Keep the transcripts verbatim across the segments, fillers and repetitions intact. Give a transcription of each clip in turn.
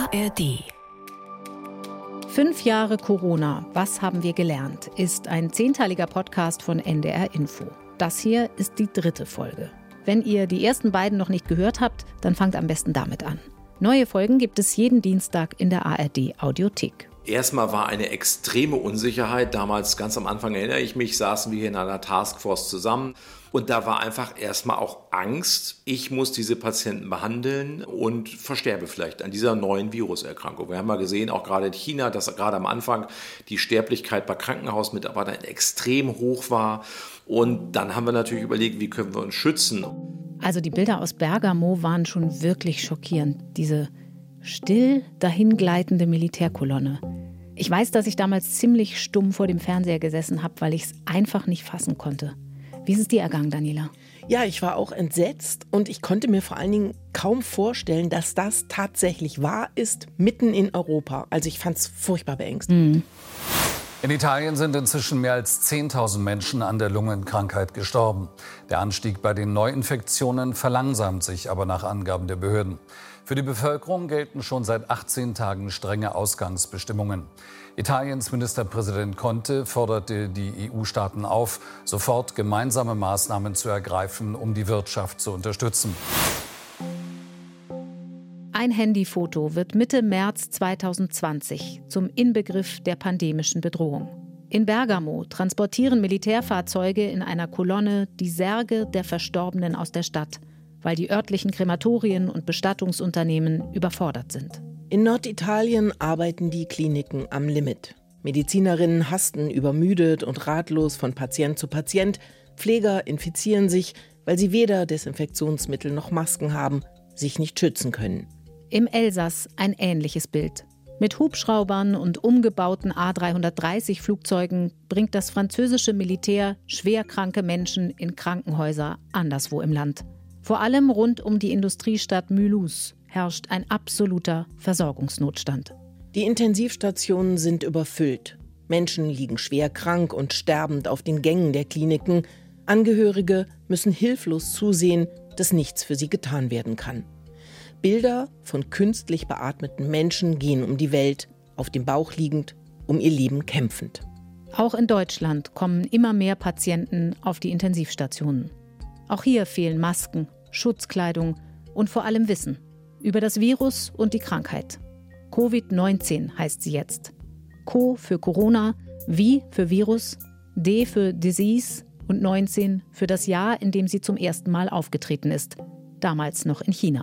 A R D. Fünf Jahre Corona, was haben wir gelernt? Ist ein zehnteiliger Podcast von N D R Info. Das hier ist die dritte Folge. Wenn ihr die ersten beiden noch nicht gehört habt, dann fangt am besten damit an. Neue Folgen gibt es jeden Dienstag in der A R D Audiothek. Erstmal war eine extreme Unsicherheit. Damals, ganz am Anfang erinnere ich mich, saßen wir hier in einer Taskforce zusammen. Und da war einfach erstmal auch Angst, ich muss diese Patienten behandeln und versterbe vielleicht an dieser neuen Viruserkrankung. Wir haben mal gesehen, auch gerade in China, dass gerade am Anfang die Sterblichkeit bei Krankenhausmitarbeitern extrem hoch war. Und dann haben wir natürlich überlegt, wie können wir uns schützen. Also die Bilder aus Bergamo waren schon wirklich schockierend. Diese still dahingleitende Militärkolonne. Ich weiß, dass ich damals ziemlich stumm vor dem Fernseher gesessen habe, weil ich es einfach nicht fassen konnte. Wie ist es dir ergangen, Daniela? Ja, ich war auch entsetzt und ich konnte mir vor allen Dingen kaum vorstellen, dass das tatsächlich wahr ist, mitten in Europa. Also ich fand es furchtbar beängstigend. Mhm. In Italien sind inzwischen mehr als zehntausend Menschen an der Lungenkrankheit gestorben. Der Anstieg bei den Neuinfektionen verlangsamt sich aber nach Angaben der Behörden. Für die Bevölkerung gelten schon seit achtzehn Tagen strenge Ausgangsbestimmungen. Italiens Ministerpräsident Conte forderte die E U-Staaten auf, sofort gemeinsame Maßnahmen zu ergreifen, um die Wirtschaft zu unterstützen. Ein Handyfoto wird Mitte März zweitausendzwanzig zum Inbegriff der pandemischen Bedrohung. In Bergamo transportieren Militärfahrzeuge in einer Kolonne die Särge der Verstorbenen aus der Stadt, weil die örtlichen Krematorien und Bestattungsunternehmen überfordert sind. In Norditalien arbeiten die Kliniken am Limit. Medizinerinnen hasten übermüdet und ratlos von Patient zu Patient. Pfleger infizieren sich, weil sie weder Desinfektionsmittel noch Masken haben, sich nicht schützen können. Im Elsass ein ähnliches Bild. Mit Hubschraubern und umgebauten A dreihundertdreißig Flugzeugen bringt das französische Militär schwerkranke Menschen in Krankenhäuser anderswo im Land. Vor allem rund um die Industriestadt Mulhouse herrscht ein absoluter Versorgungsnotstand. Die Intensivstationen sind überfüllt. Menschen liegen schwer krank und sterbend auf den Gängen der Kliniken. Angehörige müssen hilflos zusehen, dass nichts für sie getan werden kann. Bilder von künstlich beatmeten Menschen gehen um die Welt, auf dem Bauch liegend, um ihr Leben kämpfend. Auch in Deutschland kommen immer mehr Patienten auf die Intensivstationen. Auch hier fehlen Masken, Schutzkleidung und vor allem Wissen über das Virus und die Krankheit. Covid neunzehn heißt sie jetzt. Co für Corona, V für Virus, D für Disease und neunzehn für das Jahr, in dem sie zum ersten Mal aufgetreten ist. Damals noch in China.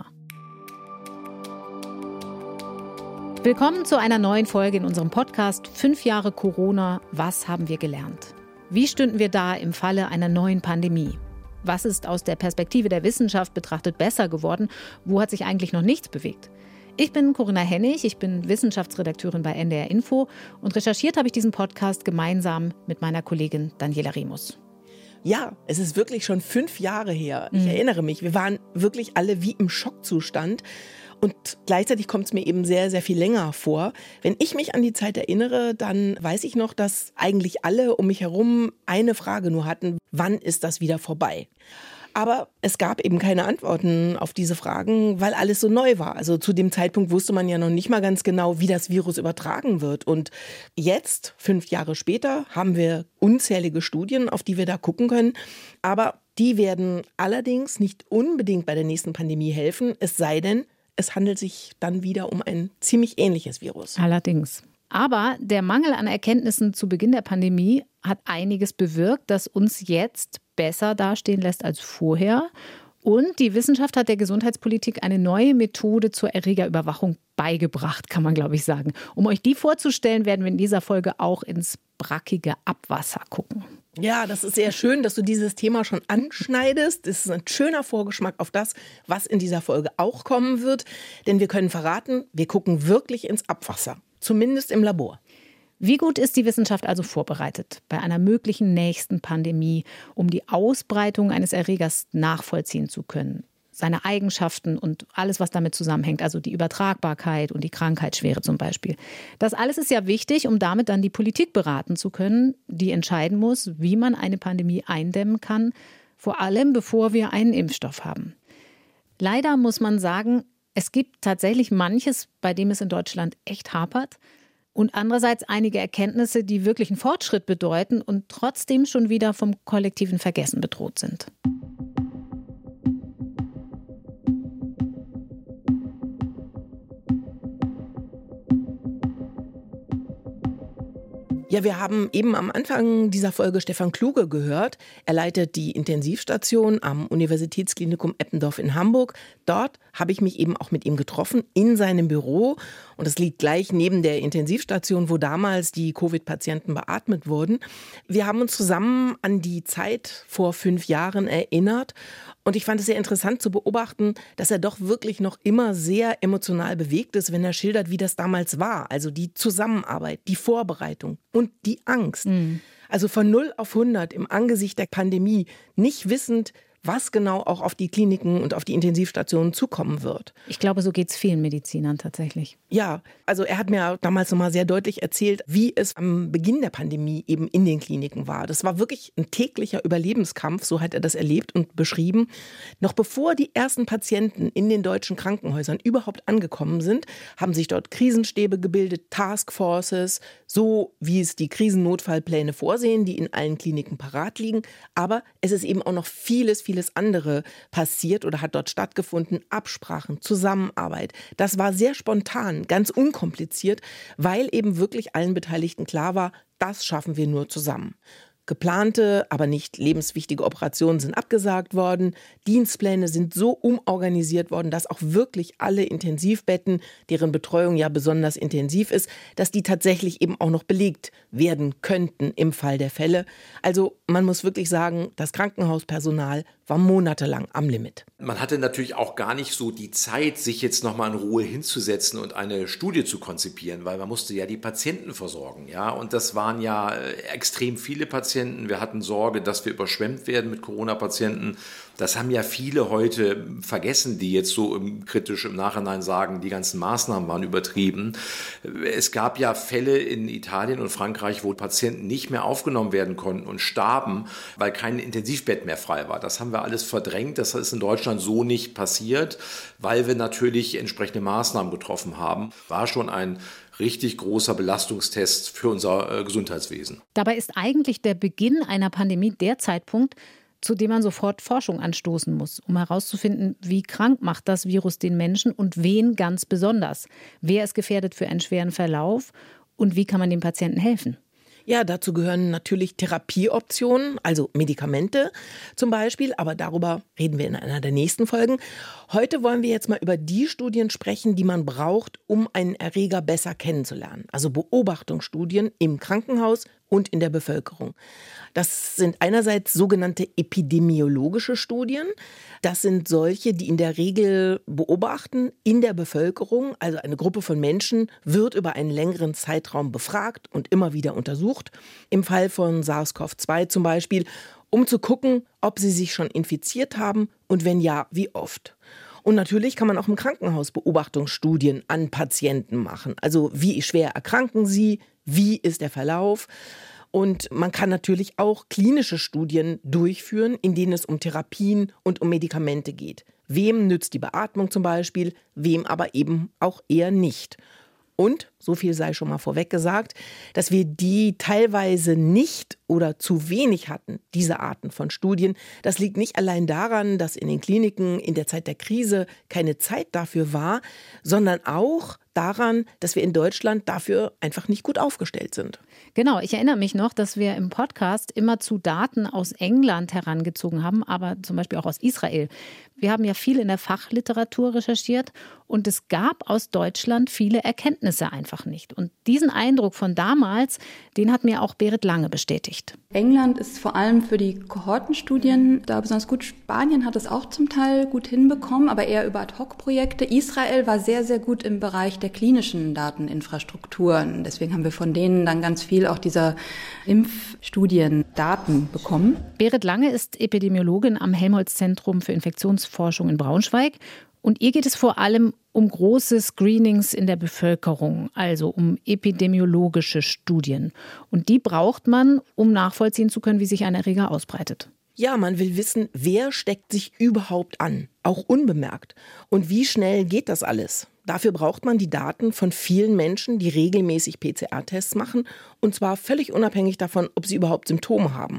Willkommen zu einer neuen Folge in unserem Podcast Fünf Jahre Corona, was haben wir gelernt? Wie stünden wir da im Falle einer neuen Pandemie? Was ist aus der Perspektive der Wissenschaft betrachtet besser geworden? Wo hat sich eigentlich noch nichts bewegt? Ich bin Corinna Hennig, ich bin Wissenschaftsredakteurin bei N D R Info und recherchiert habe ich diesen Podcast gemeinsam mit meiner Kollegin Daniela Remus. Ja, es ist wirklich schon fünf Jahre her. Ich mhm. erinnere mich, wir waren wirklich alle wie im Schockzustand. Und gleichzeitig kommt es mir eben sehr, sehr viel länger vor. Wenn ich mich an die Zeit erinnere, dann weiß ich noch, dass eigentlich alle um mich herum eine Frage nur hatten: Wann ist das wieder vorbei? Aber es gab eben keine Antworten auf diese Fragen, weil alles so neu war. Also zu dem Zeitpunkt wusste man ja noch nicht mal ganz genau, wie das Virus übertragen wird. Und jetzt, fünf Jahre später, haben wir unzählige Studien, auf die wir da gucken können. Aber die werden allerdings nicht unbedingt bei der nächsten Pandemie helfen, es sei denn, es handelt sich dann wieder um ein ziemlich ähnliches Virus. Allerdings. Aber der Mangel an Erkenntnissen zu Beginn der Pandemie hat einiges bewirkt, das uns jetzt besser dastehen lässt als vorher. Und die Wissenschaft hat der Gesundheitspolitik eine neue Methode zur Erregerüberwachung beigebracht, kann man, glaube ich, sagen. Um euch die vorzustellen, werden wir in dieser Folge auch ins brackige Abwasser gucken. Ja, das ist sehr schön, dass du dieses Thema schon anschneidest. Das ist ein schöner Vorgeschmack auf das, was in dieser Folge auch kommen wird. Denn wir können verraten, wir gucken wirklich ins Abwasser. Zumindest im Labor. Wie gut ist die Wissenschaft also vorbereitet bei einer möglichen nächsten Pandemie, um die Ausbreitung eines Erregers nachvollziehen zu können? Seine Eigenschaften und alles, was damit zusammenhängt, also die Übertragbarkeit und die Krankheitsschwere zum Beispiel. Das alles ist ja wichtig, um damit dann die Politik beraten zu können, die entscheiden muss, wie man eine Pandemie eindämmen kann, vor allem bevor wir einen Impfstoff haben. Leider muss man sagen, Es gibt tatsächlich manches, bei dem es in Deutschland echt hapert. Und andererseits einige Erkenntnisse, die wirklich einen Fortschritt bedeuten und trotzdem schon wieder vom kollektiven Vergessen bedroht sind. Ja, wir haben eben am Anfang dieser Folge Stefan Kluge gehört. Er leitet die Intensivstation am Universitätsklinikum Eppendorf in Hamburg. Dort habe ich mich eben auch mit ihm getroffen in seinem Büro. Und das liegt gleich neben der Intensivstation, wo damals die Covid-Patienten beatmet wurden. Wir haben uns zusammen an die Zeit vor fünf Jahren erinnert. Und ich fand es sehr interessant zu beobachten, dass er doch wirklich noch immer sehr emotional bewegt ist, wenn er schildert, wie das damals war. Also die Zusammenarbeit, die Vorbereitung und die Angst. Mhm. Also von null auf hundert im Angesicht der Pandemie, nicht wissend, was genau auch auf die Kliniken und auf die Intensivstationen zukommen wird. Ich glaube, so geht es vielen Medizinern tatsächlich. Ja, also er hat mir damals nochmal sehr deutlich erzählt, wie es am Beginn der Pandemie eben in den Kliniken war. Das war wirklich ein täglicher Überlebenskampf, so hat er das erlebt und beschrieben. Noch bevor die ersten Patienten in den deutschen Krankenhäusern überhaupt angekommen sind, haben sich dort Krisenstäbe gebildet, Taskforces, so wie es die Krisennotfallpläne vorsehen, die in allen Kliniken parat liegen. Aber es ist eben auch noch vieles, vieles Vieles andere passiert oder hat dort stattgefunden. Absprachen, Zusammenarbeit. Das war sehr spontan, ganz unkompliziert, weil eben wirklich allen Beteiligten klar war, das schaffen wir nur zusammen. Geplante, aber nicht lebenswichtige Operationen sind abgesagt worden. Dienstpläne sind so umorganisiert worden, dass auch wirklich alle Intensivbetten, deren Betreuung ja besonders intensiv ist, dass die tatsächlich eben auch noch belegt werden könnten im Fall der Fälle. Also man muss wirklich sagen, das Krankenhauspersonal war monatelang am Limit. Man hatte natürlich auch gar nicht so die Zeit, sich jetzt nochmal in Ruhe hinzusetzen und eine Studie zu konzipieren, weil man musste ja die Patienten versorgen. Ja? Und das waren ja extrem viele Patienten. Wir hatten Sorge, dass wir überschwemmt werden mit Corona-Patienten. Das haben ja viele heute vergessen, die jetzt so kritisch im Nachhinein sagen, die ganzen Maßnahmen waren übertrieben. Es gab ja Fälle in Italien und Frankreich, wo Patienten nicht mehr aufgenommen werden konnten und starben, weil kein Intensivbett mehr frei war. Das haben wir alles verdrängt. Das ist in Deutschland so nicht passiert, weil wir natürlich entsprechende Maßnahmen getroffen haben. War schon ein richtig großer Belastungstest für unser Gesundheitswesen. Dabei ist eigentlich der Beginn einer Pandemie der Zeitpunkt, zu dem man sofort Forschung anstoßen muss, um herauszufinden, wie krank macht das Virus den Menschen und wen ganz besonders. Wer ist gefährdet für einen schweren Verlauf und wie kann man dem Patienten helfen? Ja, dazu gehören natürlich Therapieoptionen, also Medikamente zum Beispiel, aber darüber reden wir in einer der nächsten Folgen. Heute wollen wir jetzt mal über die Studien sprechen, die man braucht, um einen Erreger besser kennenzulernen. Also Beobachtungsstudien im Krankenhaus und in der Bevölkerung. Das sind einerseits sogenannte epidemiologische Studien. Das sind solche, die in der Regel beobachten in der Bevölkerung. Also eine Gruppe von Menschen wird über einen längeren Zeitraum befragt und immer wieder untersucht. Im Fall von SARS-C o V zwei zum Beispiel, um zu gucken, ob sie sich schon infiziert haben und wenn ja, wie oft. Und natürlich kann man auch im Krankenhaus Beobachtungsstudien an Patienten machen. Also wie schwer erkranken sie, wie ist der Verlauf? Und man kann natürlich auch klinische Studien durchführen, in denen es um Therapien und um Medikamente geht. Wem nützt die Beatmung zum Beispiel, wem aber eben auch eher nicht. Und, so viel sei schon mal vorweg gesagt, dass wir die teilweise nicht oder zu wenig hatten, diese Arten von Studien. Das liegt nicht allein daran, dass in den Kliniken in der Zeit der Krise keine Zeit dafür war, sondern auch daran, dass wir in Deutschland dafür einfach nicht gut aufgestellt sind. Genau, ich erinnere mich noch, dass wir im Podcast immer zu Daten aus England herangezogen haben, aber zum Beispiel auch aus Israel. Wir haben ja viel in der Fachliteratur recherchiert und es gab aus Deutschland viele Erkenntnisse einfach nicht. Und diesen Eindruck von damals, den hat mir auch Berit Lange bestätigt. England ist vor allem für die Kohortenstudien da besonders gut. Spanien hat es auch zum Teil gut hinbekommen, aber eher über Ad-Hoc-Projekte. Israel war sehr, sehr gut im Bereich der klinischen Dateninfrastrukturen. Deswegen haben wir von denen dann ganz viel auch dieser Impfstudien Daten bekommen. Berit Lange ist Epidemiologin am Helmholtz-Zentrum für Infektionsforschung in Braunschweig. Und ihr geht es vor allem um große Screenings in der Bevölkerung, also um epidemiologische Studien. Und die braucht man, um nachvollziehen zu können, wie sich ein Erreger ausbreitet. Ja, man will wissen, wer steckt sich überhaupt an, auch unbemerkt. Und wie schnell geht das alles? Dafür braucht man die Daten von vielen Menschen, die regelmäßig P C R-Tests machen, und zwar völlig unabhängig davon, ob sie überhaupt Symptome haben.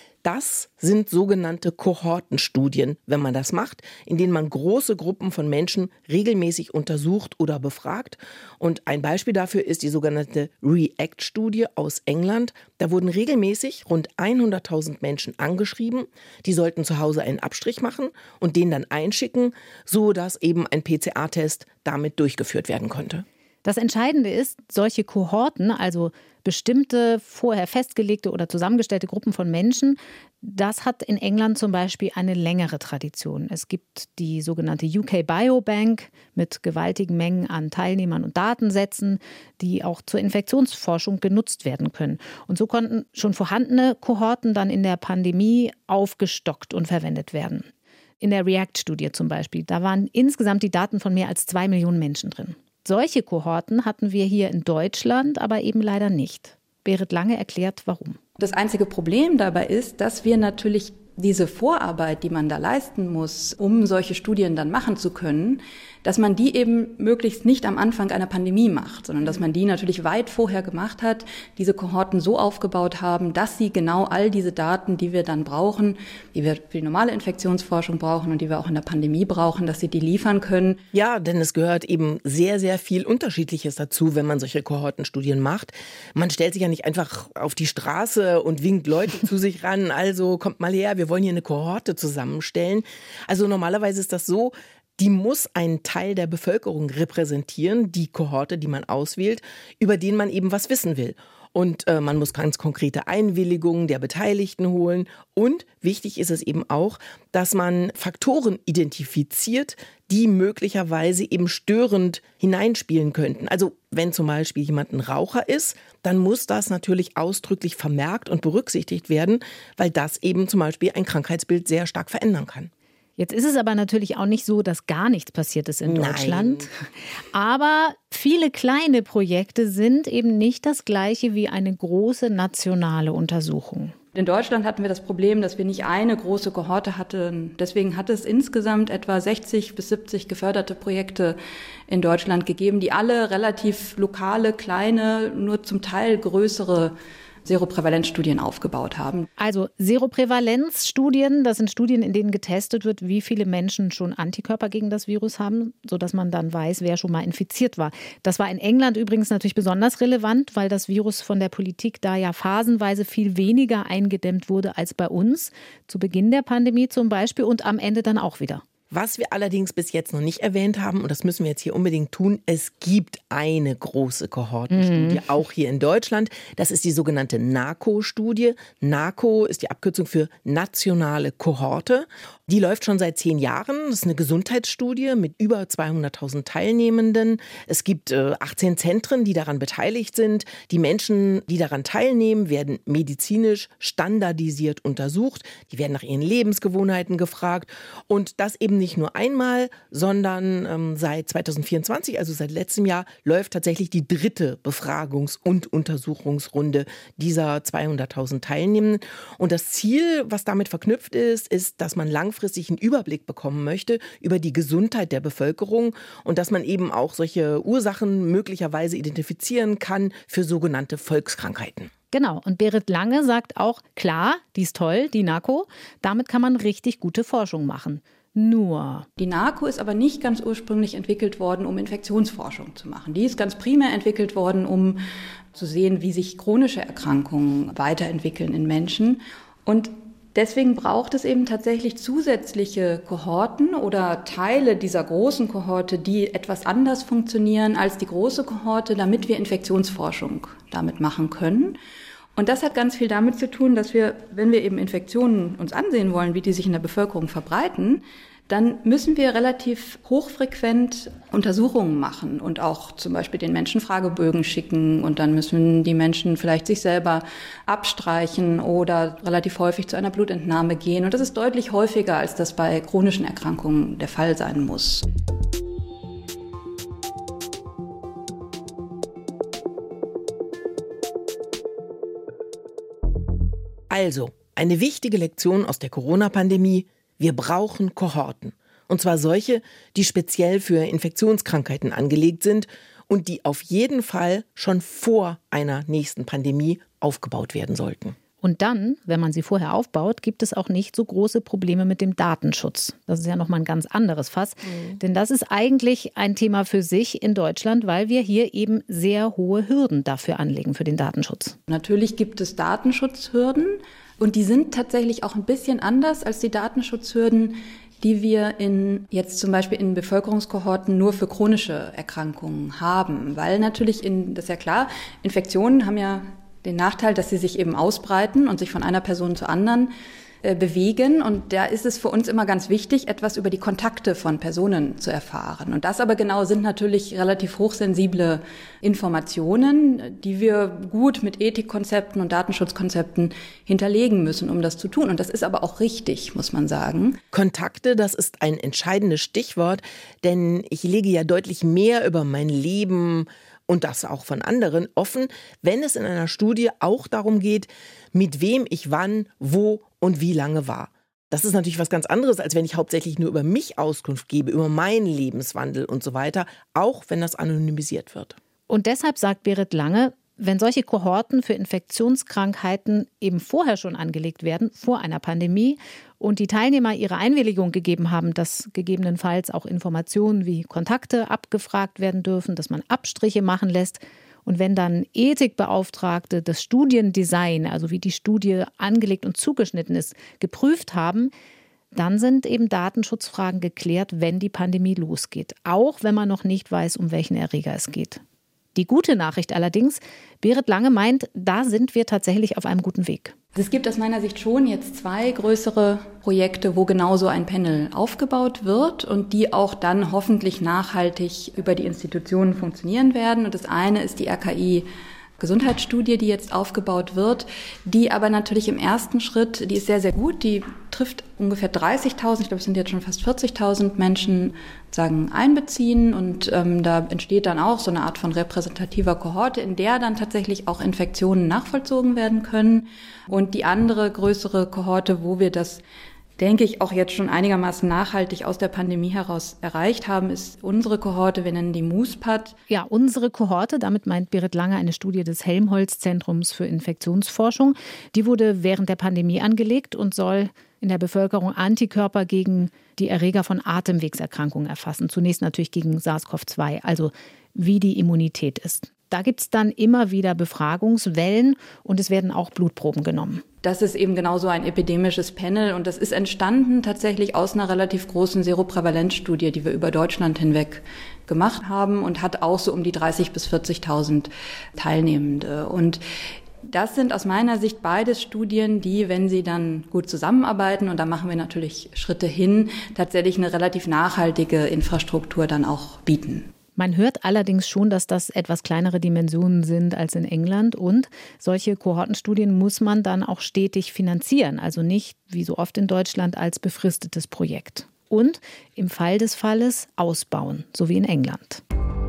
Das sind sogenannte Kohortenstudien, wenn man das macht, in denen man große Gruppen von Menschen regelmäßig untersucht oder befragt. Und ein Beispiel dafür ist die sogenannte REACT-Studie aus England. Da wurden regelmäßig rund hunderttausend Menschen angeschrieben. Die sollten zu Hause einen Abstrich machen und den dann einschicken, sodass eben ein P C R-Test damit durchgeführt werden konnte. Das Entscheidende ist, solche Kohorten, also bestimmte vorher festgelegte oder zusammengestellte Gruppen von Menschen, das hat in England zum Beispiel eine längere Tradition. Es gibt die sogenannte U K Biobank mit gewaltigen Mengen an Teilnehmern und Datensätzen, die auch zur Infektionsforschung genutzt werden können. Und so konnten schon vorhandene Kohorten dann in der Pandemie aufgestockt und verwendet werden. In der REACT-Studie zum Beispiel, da waren insgesamt die Daten von mehr als zwei Millionen Menschen drin. Solche Kohorten hatten wir hier in Deutschland aber eben leider nicht. Berit Lange erklärt, warum. Das einzige Problem dabei ist, dass wir natürlich diese Vorarbeit, die man da leisten muss, um solche Studien dann machen zu können, dass man die eben möglichst nicht am Anfang einer Pandemie macht, sondern dass man die natürlich weit vorher gemacht hat, diese Kohorten so aufgebaut haben, dass sie genau all diese Daten, die wir dann brauchen, die wir für die normale Infektionsforschung brauchen und die wir auch in der Pandemie brauchen, dass sie die liefern können. Ja, denn es gehört eben sehr, sehr viel Unterschiedliches dazu, wenn man solche Kohortenstudien macht. Man stellt sich ja nicht einfach auf die Straße und winkt Leute zu sich ran, also kommt mal her, wir wollen hier eine Kohorte zusammenstellen. Also normalerweise ist das so, die muss einen Teil der Bevölkerung repräsentieren, die Kohorte, die man auswählt, über den man eben was wissen will. Und äh, man muss ganz konkrete Einwilligungen der Beteiligten holen. Und wichtig ist es eben auch, dass man Faktoren identifiziert, die möglicherweise eben störend hineinspielen könnten. Also wenn zum Beispiel jemand ein Raucher ist, dann muss das natürlich ausdrücklich vermerkt und berücksichtigt werden, weil das eben zum Beispiel ein Krankheitsbild sehr stark verändern kann. Jetzt ist es aber natürlich auch nicht so, dass gar nichts passiert ist in Nein. Deutschland. Aber viele kleine Projekte sind eben nicht das Gleiche wie eine große nationale Untersuchung. In Deutschland hatten wir das Problem, dass wir nicht eine große Kohorte hatten. Deswegen hat es insgesamt etwa sechzig bis siebzig geförderte Projekte in Deutschland gegeben, die alle relativ lokale, kleine, nur zum Teil größere Seroprävalenzstudien aufgebaut haben. Also Seroprävalenzstudien, das sind Studien, in denen getestet wird, wie viele Menschen schon Antikörper gegen das Virus haben, sodass man dann weiß, wer schon mal infiziert war. Das war in England übrigens natürlich besonders relevant, weil das Virus von der Politik da ja phasenweise viel weniger eingedämmt wurde als bei uns. Zu Beginn der Pandemie zum Beispiel und am Ende dann auch wieder. Was wir allerdings bis jetzt noch nicht erwähnt haben, und das müssen wir jetzt hier unbedingt tun, es gibt eine große Kohortenstudie, mhm. auch hier in Deutschland. Das ist die sogenannte NACO-Studie. NACO ist die Abkürzung für nationale Kohorte. Die läuft schon seit zehn Jahren. Das ist eine Gesundheitsstudie mit über zweihunderttausend Teilnehmenden. Es gibt äh, achtzehn Zentren, die daran beteiligt sind. Die Menschen, die daran teilnehmen, werden medizinisch standardisiert untersucht. Die werden nach ihren Lebensgewohnheiten gefragt. Und das eben nicht nur einmal, sondern ähm, seit zweitausendvierundzwanzig, also seit letztem Jahr, läuft tatsächlich die dritte Befragungs- und Untersuchungsrunde dieser zweihunderttausend Teilnehmenden. Und das Ziel, was damit verknüpft ist, ist, dass man langfristig einen Überblick bekommen möchte über die Gesundheit der Bevölkerung und dass man eben auch solche Ursachen möglicherweise identifizieren kann für sogenannte Volkskrankheiten. Genau, und Berit Lange sagt auch, klar, die ist toll, die NACO, damit kann man richtig gute Forschung machen. Nur. Die NACO ist aber nicht ganz ursprünglich entwickelt worden, um Infektionsforschung zu machen. Die ist ganz primär entwickelt worden, um zu sehen, wie sich chronische Erkrankungen weiterentwickeln in Menschen. Und deswegen braucht es eben tatsächlich zusätzliche Kohorten oder Teile dieser großen Kohorte, die etwas anders funktionieren als die große Kohorte, damit wir Infektionsforschung damit machen können. Und das hat ganz viel damit zu tun, dass wir, wenn wir eben Infektionen uns ansehen wollen, wie die sich in der Bevölkerung verbreiten, dann müssen wir relativ hochfrequent Untersuchungen machen und auch zum Beispiel den Menschen Fragebögen schicken und dann müssen die Menschen vielleicht sich selber abstreichen oder relativ häufig zu einer Blutentnahme gehen. Und das ist deutlich häufiger, als das bei chronischen Erkrankungen der Fall sein muss. Also, Eine wichtige Lektion aus der Corona-Pandemie: Wir brauchen Kohorten. Und zwar solche, die speziell für Infektionskrankheiten angelegt sind und die auf jeden Fall schon vor einer nächsten Pandemie aufgebaut werden sollten. Und dann, wenn man sie vorher aufbaut, gibt es auch nicht so große Probleme mit dem Datenschutz. Das ist ja nochmal ein ganz anderes Fass. Mhm. Denn das ist eigentlich ein Thema für sich in Deutschland, weil wir hier eben sehr hohe Hürden dafür anlegen, für den Datenschutz. Natürlich gibt es Datenschutzhürden und die sind tatsächlich auch ein bisschen anders als die Datenschutzhürden, die wir in jetzt zum Beispiel in Bevölkerungskohorten nur für chronische Erkrankungen haben. Weil natürlich, in, das ist ja klar, Infektionen haben ja den Nachteil, dass sie sich eben ausbreiten und sich von einer Person zur anderen äh, bewegen. Und da ist es für uns immer ganz wichtig, etwas über die Kontakte von Personen zu erfahren. Und das aber genau sind natürlich relativ hochsensible Informationen, die wir gut mit Ethikkonzepten und Datenschutzkonzepten hinterlegen müssen, um das zu tun. Und das ist aber auch richtig, muss man sagen. Kontakte, das ist ein entscheidendes Stichwort, denn ich lege ja deutlich mehr über mein Leben und das auch von anderen offen, wenn es in einer Studie auch darum geht, mit wem ich wann, wo und wie lange war. Das ist natürlich was ganz anderes, als wenn ich hauptsächlich nur über mich Auskunft gebe, über meinen Lebenswandel und so weiter, auch wenn das anonymisiert wird. Und deshalb sagt Berit Lange, wenn solche Kohorten für Infektionskrankheiten eben vorher schon angelegt werden, vor einer Pandemie, und die Teilnehmer ihre Einwilligung gegeben haben, dass gegebenenfalls auch Informationen wie Kontakte abgefragt werden dürfen, dass man Abstriche machen lässt, und wenn dann Ethikbeauftragte das Studiendesign, also wie die Studie angelegt und zugeschnitten ist, geprüft haben, dann sind eben Datenschutzfragen geklärt, wenn die Pandemie losgeht, auch wenn man noch nicht weiß, um welchen Erreger es geht. Die gute Nachricht allerdings, Berit Lange meint, da sind wir tatsächlich auf einem guten Weg. Es gibt aus meiner Sicht schon jetzt zwei größere Projekte, wo genau so ein Panel aufgebaut wird und die auch dann hoffentlich nachhaltig über die Institutionen funktionieren werden. Und das eine ist die R K I Gesundheitsstudie, die jetzt aufgebaut wird, die aber natürlich im ersten Schritt, die ist sehr, sehr gut, die trifft ungefähr dreißigtausend, ich glaube, es sind jetzt schon fast vierzigtausend Menschen, sagen, einbeziehen, und ähm, da entsteht dann auch so eine Art von repräsentativer Kohorte, in der dann tatsächlich auch Infektionen nachvollzogen werden können. Und die andere größere Kohorte, wo wir das, denke ich, auch jetzt schon einigermaßen nachhaltig aus der Pandemie heraus erreicht haben, ist unsere Kohorte, wir nennen die MUSPAT. Ja, unsere Kohorte, damit meint Berit Lange eine Studie des Helmholtz-Zentrums für Infektionsforschung. Die wurde während der Pandemie angelegt und soll in der Bevölkerung Antikörper gegen die Erreger von Atemwegserkrankungen erfassen. Zunächst natürlich gegen SARS-C o V zwei, also wie die Immunität ist. Da gibt es dann immer wieder Befragungswellen und es werden auch Blutproben genommen. Das ist eben genau so ein epidemisches Panel und das ist entstanden tatsächlich aus einer relativ großen Seroprävalenzstudie, die wir über Deutschland hinweg gemacht haben und hat auch so um die dreißigtausend bis vierzigtausend Teilnehmende. Und das sind aus meiner Sicht beides Studien, die, wenn sie dann gut zusammenarbeiten, und da machen wir natürlich Schritte hin, tatsächlich eine relativ nachhaltige Infrastruktur dann auch bieten. Man hört allerdings schon, dass das etwas kleinere Dimensionen sind als in England, und solche Kohortenstudien muss man dann auch stetig finanzieren, also nicht wie so oft in Deutschland als befristetes Projekt. Und im Fall des Falles ausbauen, so wie in England.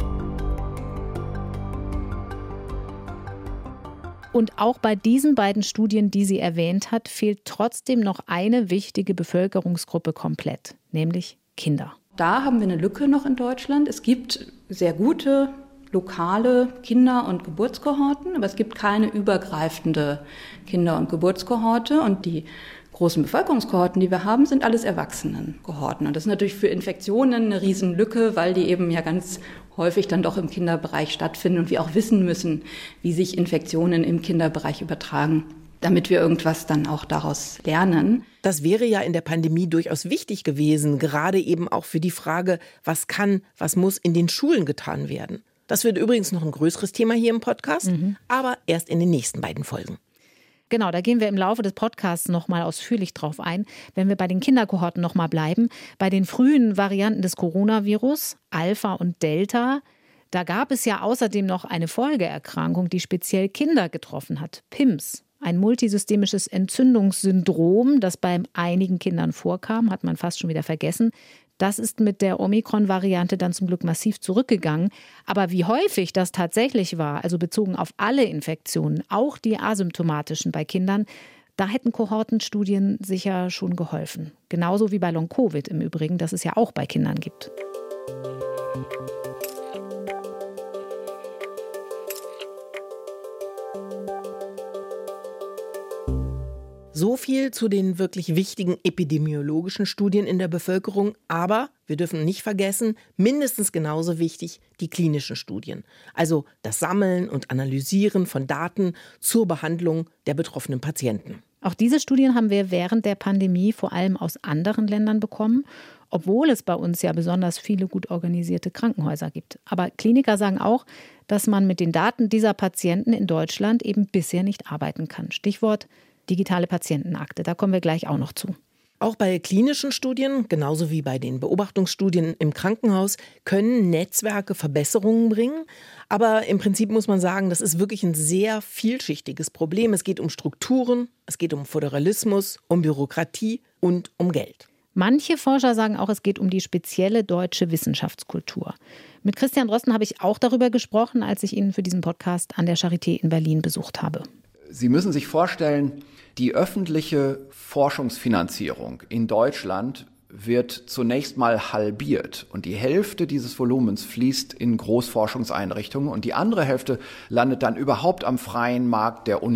Und auch bei diesen beiden Studien, die sie erwähnt hat, fehlt trotzdem noch eine wichtige Bevölkerungsgruppe komplett, nämlich Kinder. Da haben wir eine Lücke noch in Deutschland. Es gibt sehr gute lokale Kinder- und Geburtskohorten, aber es gibt keine übergreifende Kinder- und Geburtskohorte. Und die großen Bevölkerungskohorten, die wir haben, sind alles Erwachsenenkohorten. Und das ist natürlich für Infektionen eine Riesenlücke, weil die eben ja ganz häufig dann doch im Kinderbereich stattfinden und wir auch wissen müssen, wie sich Infektionen im Kinderbereich übertragen, damit wir irgendwas dann auch daraus lernen. Das wäre ja in der Pandemie durchaus wichtig gewesen, gerade eben auch für die Frage, was kann, was muss in den Schulen getan werden. Das wird übrigens noch ein größeres Thema hier im Podcast, mhm. aber erst in den nächsten beiden Folgen. Genau, da gehen wir im Laufe des Podcasts noch mal ausführlich drauf ein. Wenn wir bei den Kinderkohorten noch mal bleiben, bei den frühen Varianten des Coronavirus, Alpha und Delta, da gab es ja außerdem noch eine Folgeerkrankung, die speziell Kinder getroffen hat, P I M S. Ein multisystemisches Entzündungssyndrom, das bei einigen Kindern vorkam, hat man fast schon wieder vergessen. Das ist mit der Omikron-Variante dann zum Glück massiv zurückgegangen. Aber wie häufig das tatsächlich war, also bezogen auf alle Infektionen, auch die asymptomatischen bei Kindern, Da hätten Kohortenstudien sicher schon geholfen. Genauso wie bei Long-Covid im Übrigen, das es ja auch bei Kindern gibt. So viel zu den wirklich wichtigen epidemiologischen Studien in der Bevölkerung. Aber wir dürfen nicht vergessen, mindestens genauso wichtig, die klinischen Studien. Also das Sammeln und Analysieren von Daten zur Behandlung der betroffenen Patienten. Auch diese Studien haben wir während der Pandemie vor allem aus anderen Ländern bekommen, obwohl es bei uns ja besonders viele gut organisierte Krankenhäuser gibt. Aber Kliniker sagen auch, dass man mit den Daten dieser Patienten in Deutschland eben bisher nicht arbeiten kann. Stichwort digitale Patientenakte, da kommen wir gleich auch noch zu. Auch bei klinischen Studien, genauso wie bei den Beobachtungsstudien im Krankenhaus, können Netzwerke Verbesserungen bringen. Aber im Prinzip muss man sagen, das ist wirklich ein sehr vielschichtiges Problem. Es geht um Strukturen, es geht um Föderalismus, um Bürokratie und um Geld. Manche Forscher sagen auch, es geht um die spezielle deutsche Wissenschaftskultur. Mit Christian Drosten habe ich auch darüber gesprochen, als ich ihn für diesen Podcast an der Charité in Berlin besucht habe. Sie müssen sich vorstellen, die öffentliche Forschungsfinanzierung in Deutschland wird zunächst mal halbiert und die Hälfte dieses Volumens fließt in Großforschungseinrichtungen und die andere Hälfte landet dann überhaupt am freien Markt der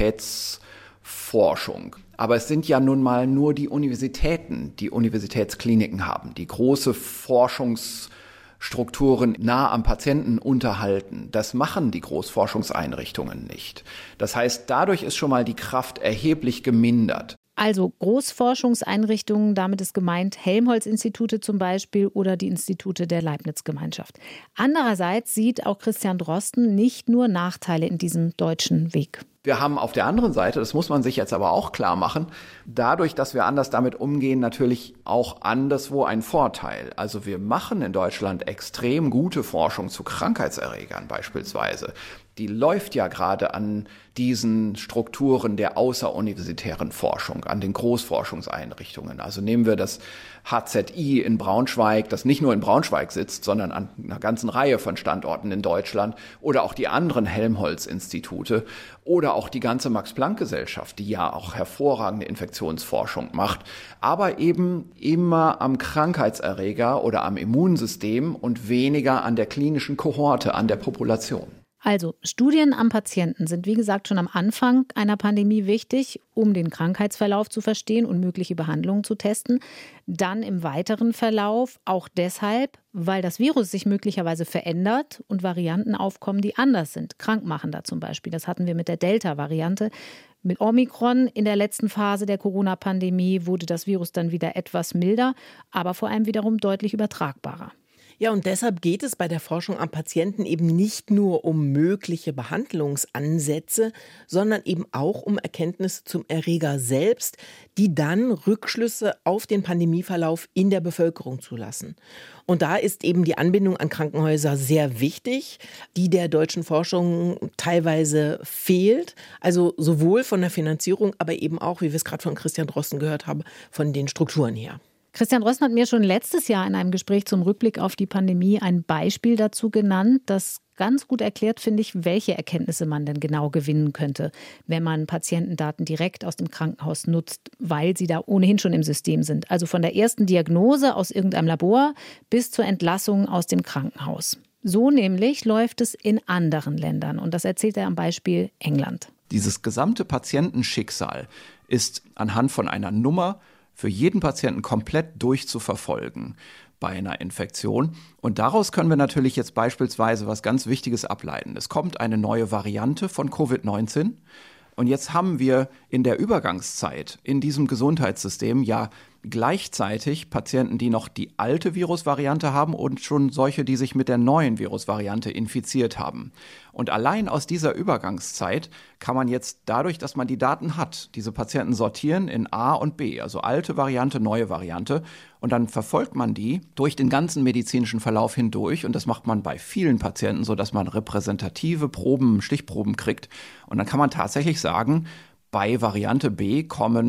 Universitätsforschung. Aber es sind ja nun mal nur die Universitäten, die Universitätskliniken haben, die große Forschungs Strukturen nah am Patienten unterhalten. Das machen die Großforschungseinrichtungen nicht. Das heißt, dadurch ist schon mal die Kraft erheblich gemindert. Also Großforschungseinrichtungen, damit ist gemeint Helmholtz-Institute zum Beispiel oder die Institute der Leibniz-Gemeinschaft. Andererseits sieht auch Christian Drosten nicht nur Nachteile in diesem deutschen Weg. Wir haben auf der anderen Seite, das muss man sich jetzt aber auch klar machen, dadurch, dass wir anders damit umgehen, natürlich auch anderswo einen Vorteil. Also wir machen in Deutschland extrem gute Forschung zu Krankheitserregern beispielsweise. Die läuft ja gerade an diesen Strukturen der außeruniversitären Forschung, an den Großforschungseinrichtungen. Also nehmen wir das H Z I in Braunschweig, das nicht nur in Braunschweig sitzt, sondern an einer ganzen Reihe von Standorten in Deutschland oder auch die anderen Helmholtz-Institute oder auch die ganze Max-Planck-Gesellschaft, die ja auch hervorragende Infektionsforschung macht, aber eben immer am Krankheitserreger oder am Immunsystem und weniger an der klinischen Kohorte, an der Population. Also Studien am Patienten sind wie gesagt schon am Anfang einer Pandemie wichtig, um den Krankheitsverlauf zu verstehen und mögliche Behandlungen zu testen. Dann im weiteren Verlauf auch deshalb, weil das Virus sich möglicherweise verändert und Varianten aufkommen, die anders sind, krankmachender zum Beispiel. Das hatten wir mit der Delta-Variante. Mit Omikron in der letzten Phase der Corona-Pandemie wurde das Virus dann wieder etwas milder, aber vor allem wiederum deutlich übertragbarer. Ja, und deshalb geht es bei der Forschung am Patienten eben nicht nur um mögliche Behandlungsansätze, sondern eben auch um Erkenntnisse zum Erreger selbst, die dann Rückschlüsse auf den Pandemieverlauf in der Bevölkerung zulassen. Und da ist eben die Anbindung an Krankenhäuser sehr wichtig, die der deutschen Forschung teilweise fehlt. Also sowohl von der Finanzierung, aber eben auch, wie wir es gerade von Christian Drosten gehört haben, von den Strukturen her. Christian Drosten hat mir schon letztes Jahr in einem Gespräch zum Rückblick auf die Pandemie ein Beispiel dazu genannt, das ganz gut erklärt, finde ich, welche Erkenntnisse man denn genau gewinnen könnte, wenn man Patientendaten direkt aus dem Krankenhaus nutzt, weil sie da ohnehin schon im System sind. Also von der ersten Diagnose aus irgendeinem Labor bis zur Entlassung aus dem Krankenhaus. So nämlich läuft es in anderen Ländern und das erzählt er am Beispiel England. Dieses gesamte Patientenschicksal ist anhand von einer Nummer für jeden Patienten komplett durchzuverfolgen bei einer Infektion. Und daraus können wir natürlich jetzt beispielsweise was ganz Wichtiges ableiten. Es kommt eine neue Variante von Covid neunzehn. Und jetzt haben wir in der Übergangszeit in diesem Gesundheitssystem ja gleichzeitig Patienten, die noch die alte Virusvariante haben und schon solche, die sich mit der neuen Virusvariante infiziert haben. Und allein aus dieser Übergangszeit kann man jetzt dadurch, dass man die Daten hat, diese Patienten sortieren in A und B, also alte Variante, neue Variante. Und dann verfolgt man die durch den ganzen medizinischen Verlauf hindurch. Und das macht man bei vielen Patienten so, dass man repräsentative Proben, Stichproben kriegt. Und dann kann man tatsächlich sagen, bei Variante B kommen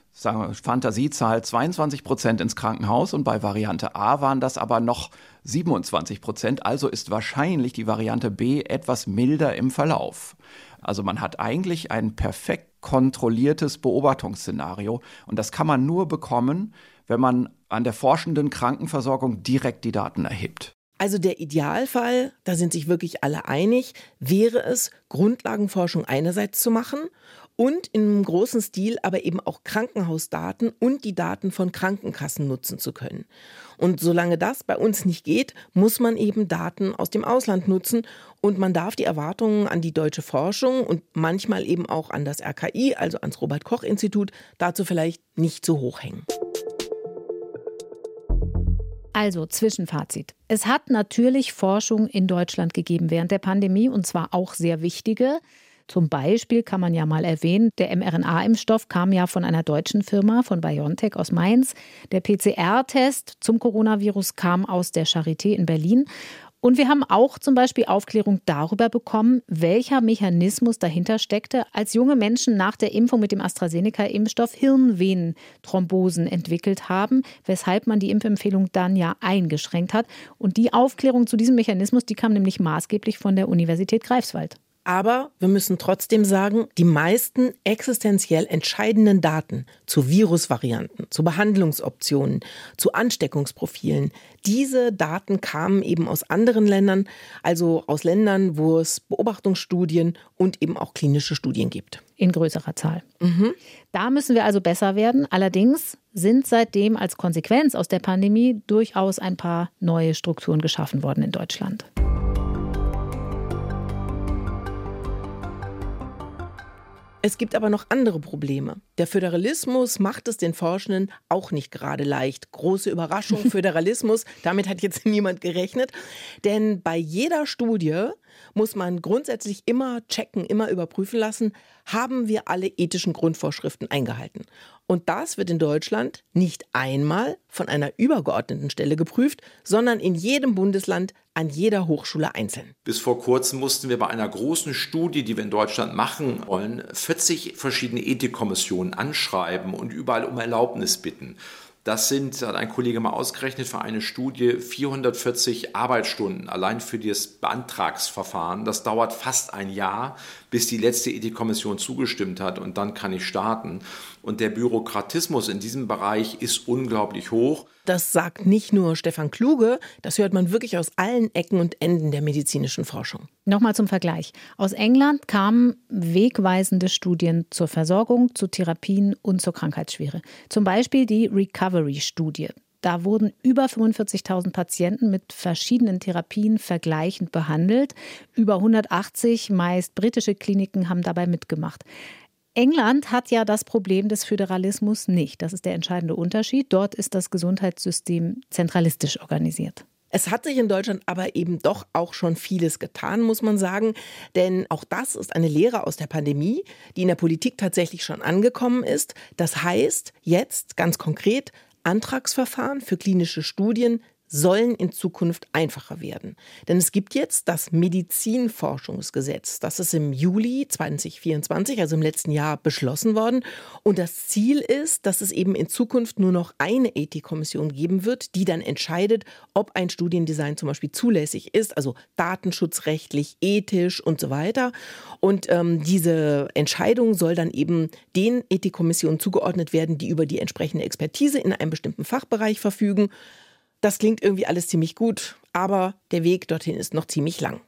sagen wir, Fantasiezahl zweiundzwanzig Prozent ins Krankenhaus und bei Variante A waren das aber noch siebenundzwanzig Prozent. Also ist wahrscheinlich die Variante B etwas milder im Verlauf. Also man hat eigentlich ein perfekt kontrolliertes Beobachtungsszenario und das kann man nur bekommen, wenn man an der forschenden Krankenversorgung direkt die Daten erhebt. Also der Idealfall, da sind sich wirklich alle einig, wäre es, Grundlagenforschung einerseits zu machen und in einem großen Stil aber eben auch Krankenhausdaten und die Daten von Krankenkassen nutzen zu können. Und solange das bei uns nicht geht, muss man eben Daten aus dem Ausland nutzen und man darf die Erwartungen an die deutsche Forschung und manchmal eben auch an das R K I, also ans Robert-Koch-Institut, dazu vielleicht nicht so hoch hängen. Also Zwischenfazit. Es hat natürlich Forschung in Deutschland gegeben während der Pandemie und zwar auch sehr wichtige. Zum Beispiel kann man ja mal erwähnen, der mRNA-Impfstoff kam ja von einer deutschen Firma, von BioNTech aus Mainz. Der P C R-Test zum Coronavirus kam aus der Charité in Berlin. Und wir haben auch zum Beispiel Aufklärung darüber bekommen, welcher Mechanismus dahinter steckte, als junge Menschen nach der Impfung mit dem AstraZeneca-Impfstoff Hirnvenenthrombosen entwickelt haben, weshalb man die Impfempfehlung dann ja eingeschränkt hat. Und die Aufklärung zu diesem Mechanismus, die kam nämlich maßgeblich von der Universität Greifswald. Aber wir müssen trotzdem sagen, die meisten existenziell entscheidenden Daten zu Virusvarianten, zu Behandlungsoptionen, zu Ansteckungsprofilen, diese Daten kamen eben aus anderen Ländern, also aus Ländern, wo es Beobachtungsstudien und eben auch klinische Studien gibt. In größerer Zahl. Mhm. Da müssen wir also besser werden. Allerdings sind seitdem als Konsequenz aus der Pandemie durchaus ein paar neue Strukturen geschaffen worden in Deutschland. Es gibt aber noch andere Probleme. Der Föderalismus macht es den Forschenden auch nicht gerade leicht. Große Überraschung, Föderalismus, damit hat jetzt niemand gerechnet. Denn bei jeder Studie muss man grundsätzlich immer checken, immer überprüfen lassen, haben wir alle ethischen Grundvorschriften eingehalten. Und das wird in Deutschland nicht einmal von einer übergeordneten Stelle geprüft, sondern in jedem Bundesland an jeder Hochschule einzeln. Bis vor kurzem mussten wir bei einer großen Studie, die wir in Deutschland machen wollen, vierzig verschiedene Ethikkommissionen anschreiben und überall um Erlaubnis bitten. Das sind, hat ein Kollege mal ausgerechnet, für eine Studie vierhundertvierzig Arbeitsstunden allein für das Beantragsverfahren. Das dauert fast ein Jahr, bis die letzte Ethikkommission zugestimmt hat und dann kann ich starten. Und der Bürokratismus in diesem Bereich ist unglaublich hoch. Das sagt nicht nur Stefan Kluge, das hört man wirklich aus allen Ecken und Enden der medizinischen Forschung. Nochmal zum Vergleich. Aus England kamen wegweisende Studien zur Versorgung, zu Therapien und zur Krankheitsschwere. Zum Beispiel die Recovery-Studie. Da wurden über fünfundvierzigtausend Patienten mit verschiedenen Therapien vergleichend behandelt. Über hundertachtzig, meist britische Kliniken, haben dabei mitgemacht. England hat ja das Problem des Föderalismus nicht. Das ist der entscheidende Unterschied. Dort ist das Gesundheitssystem zentralistisch organisiert. Es hat sich in Deutschland aber eben doch auch schon vieles getan, muss man sagen. Denn auch das ist eine Lehre aus der Pandemie, die in der Politik tatsächlich schon angekommen ist. Das heißt, jetzt ganz konkret, Antragsverfahren für klinische Studien sollen in Zukunft einfacher werden. Denn es gibt jetzt das Medizinforschungsgesetz. Das ist im Juli zweitausendvierundzwanzig, also im letzten Jahr, beschlossen worden. Und das Ziel ist, dass es eben in Zukunft nur noch eine Ethikkommission geben wird, die dann entscheidet, ob ein Studiendesign zum Beispiel zulässig ist, also datenschutzrechtlich, ethisch und so weiter. Und ähm, diese Entscheidung soll dann eben den Ethikkommissionen zugeordnet werden, die über die entsprechende Expertise in einem bestimmten Fachbereich verfügen. Das klingt irgendwie alles ziemlich gut, aber der Weg dorthin ist noch ziemlich lang.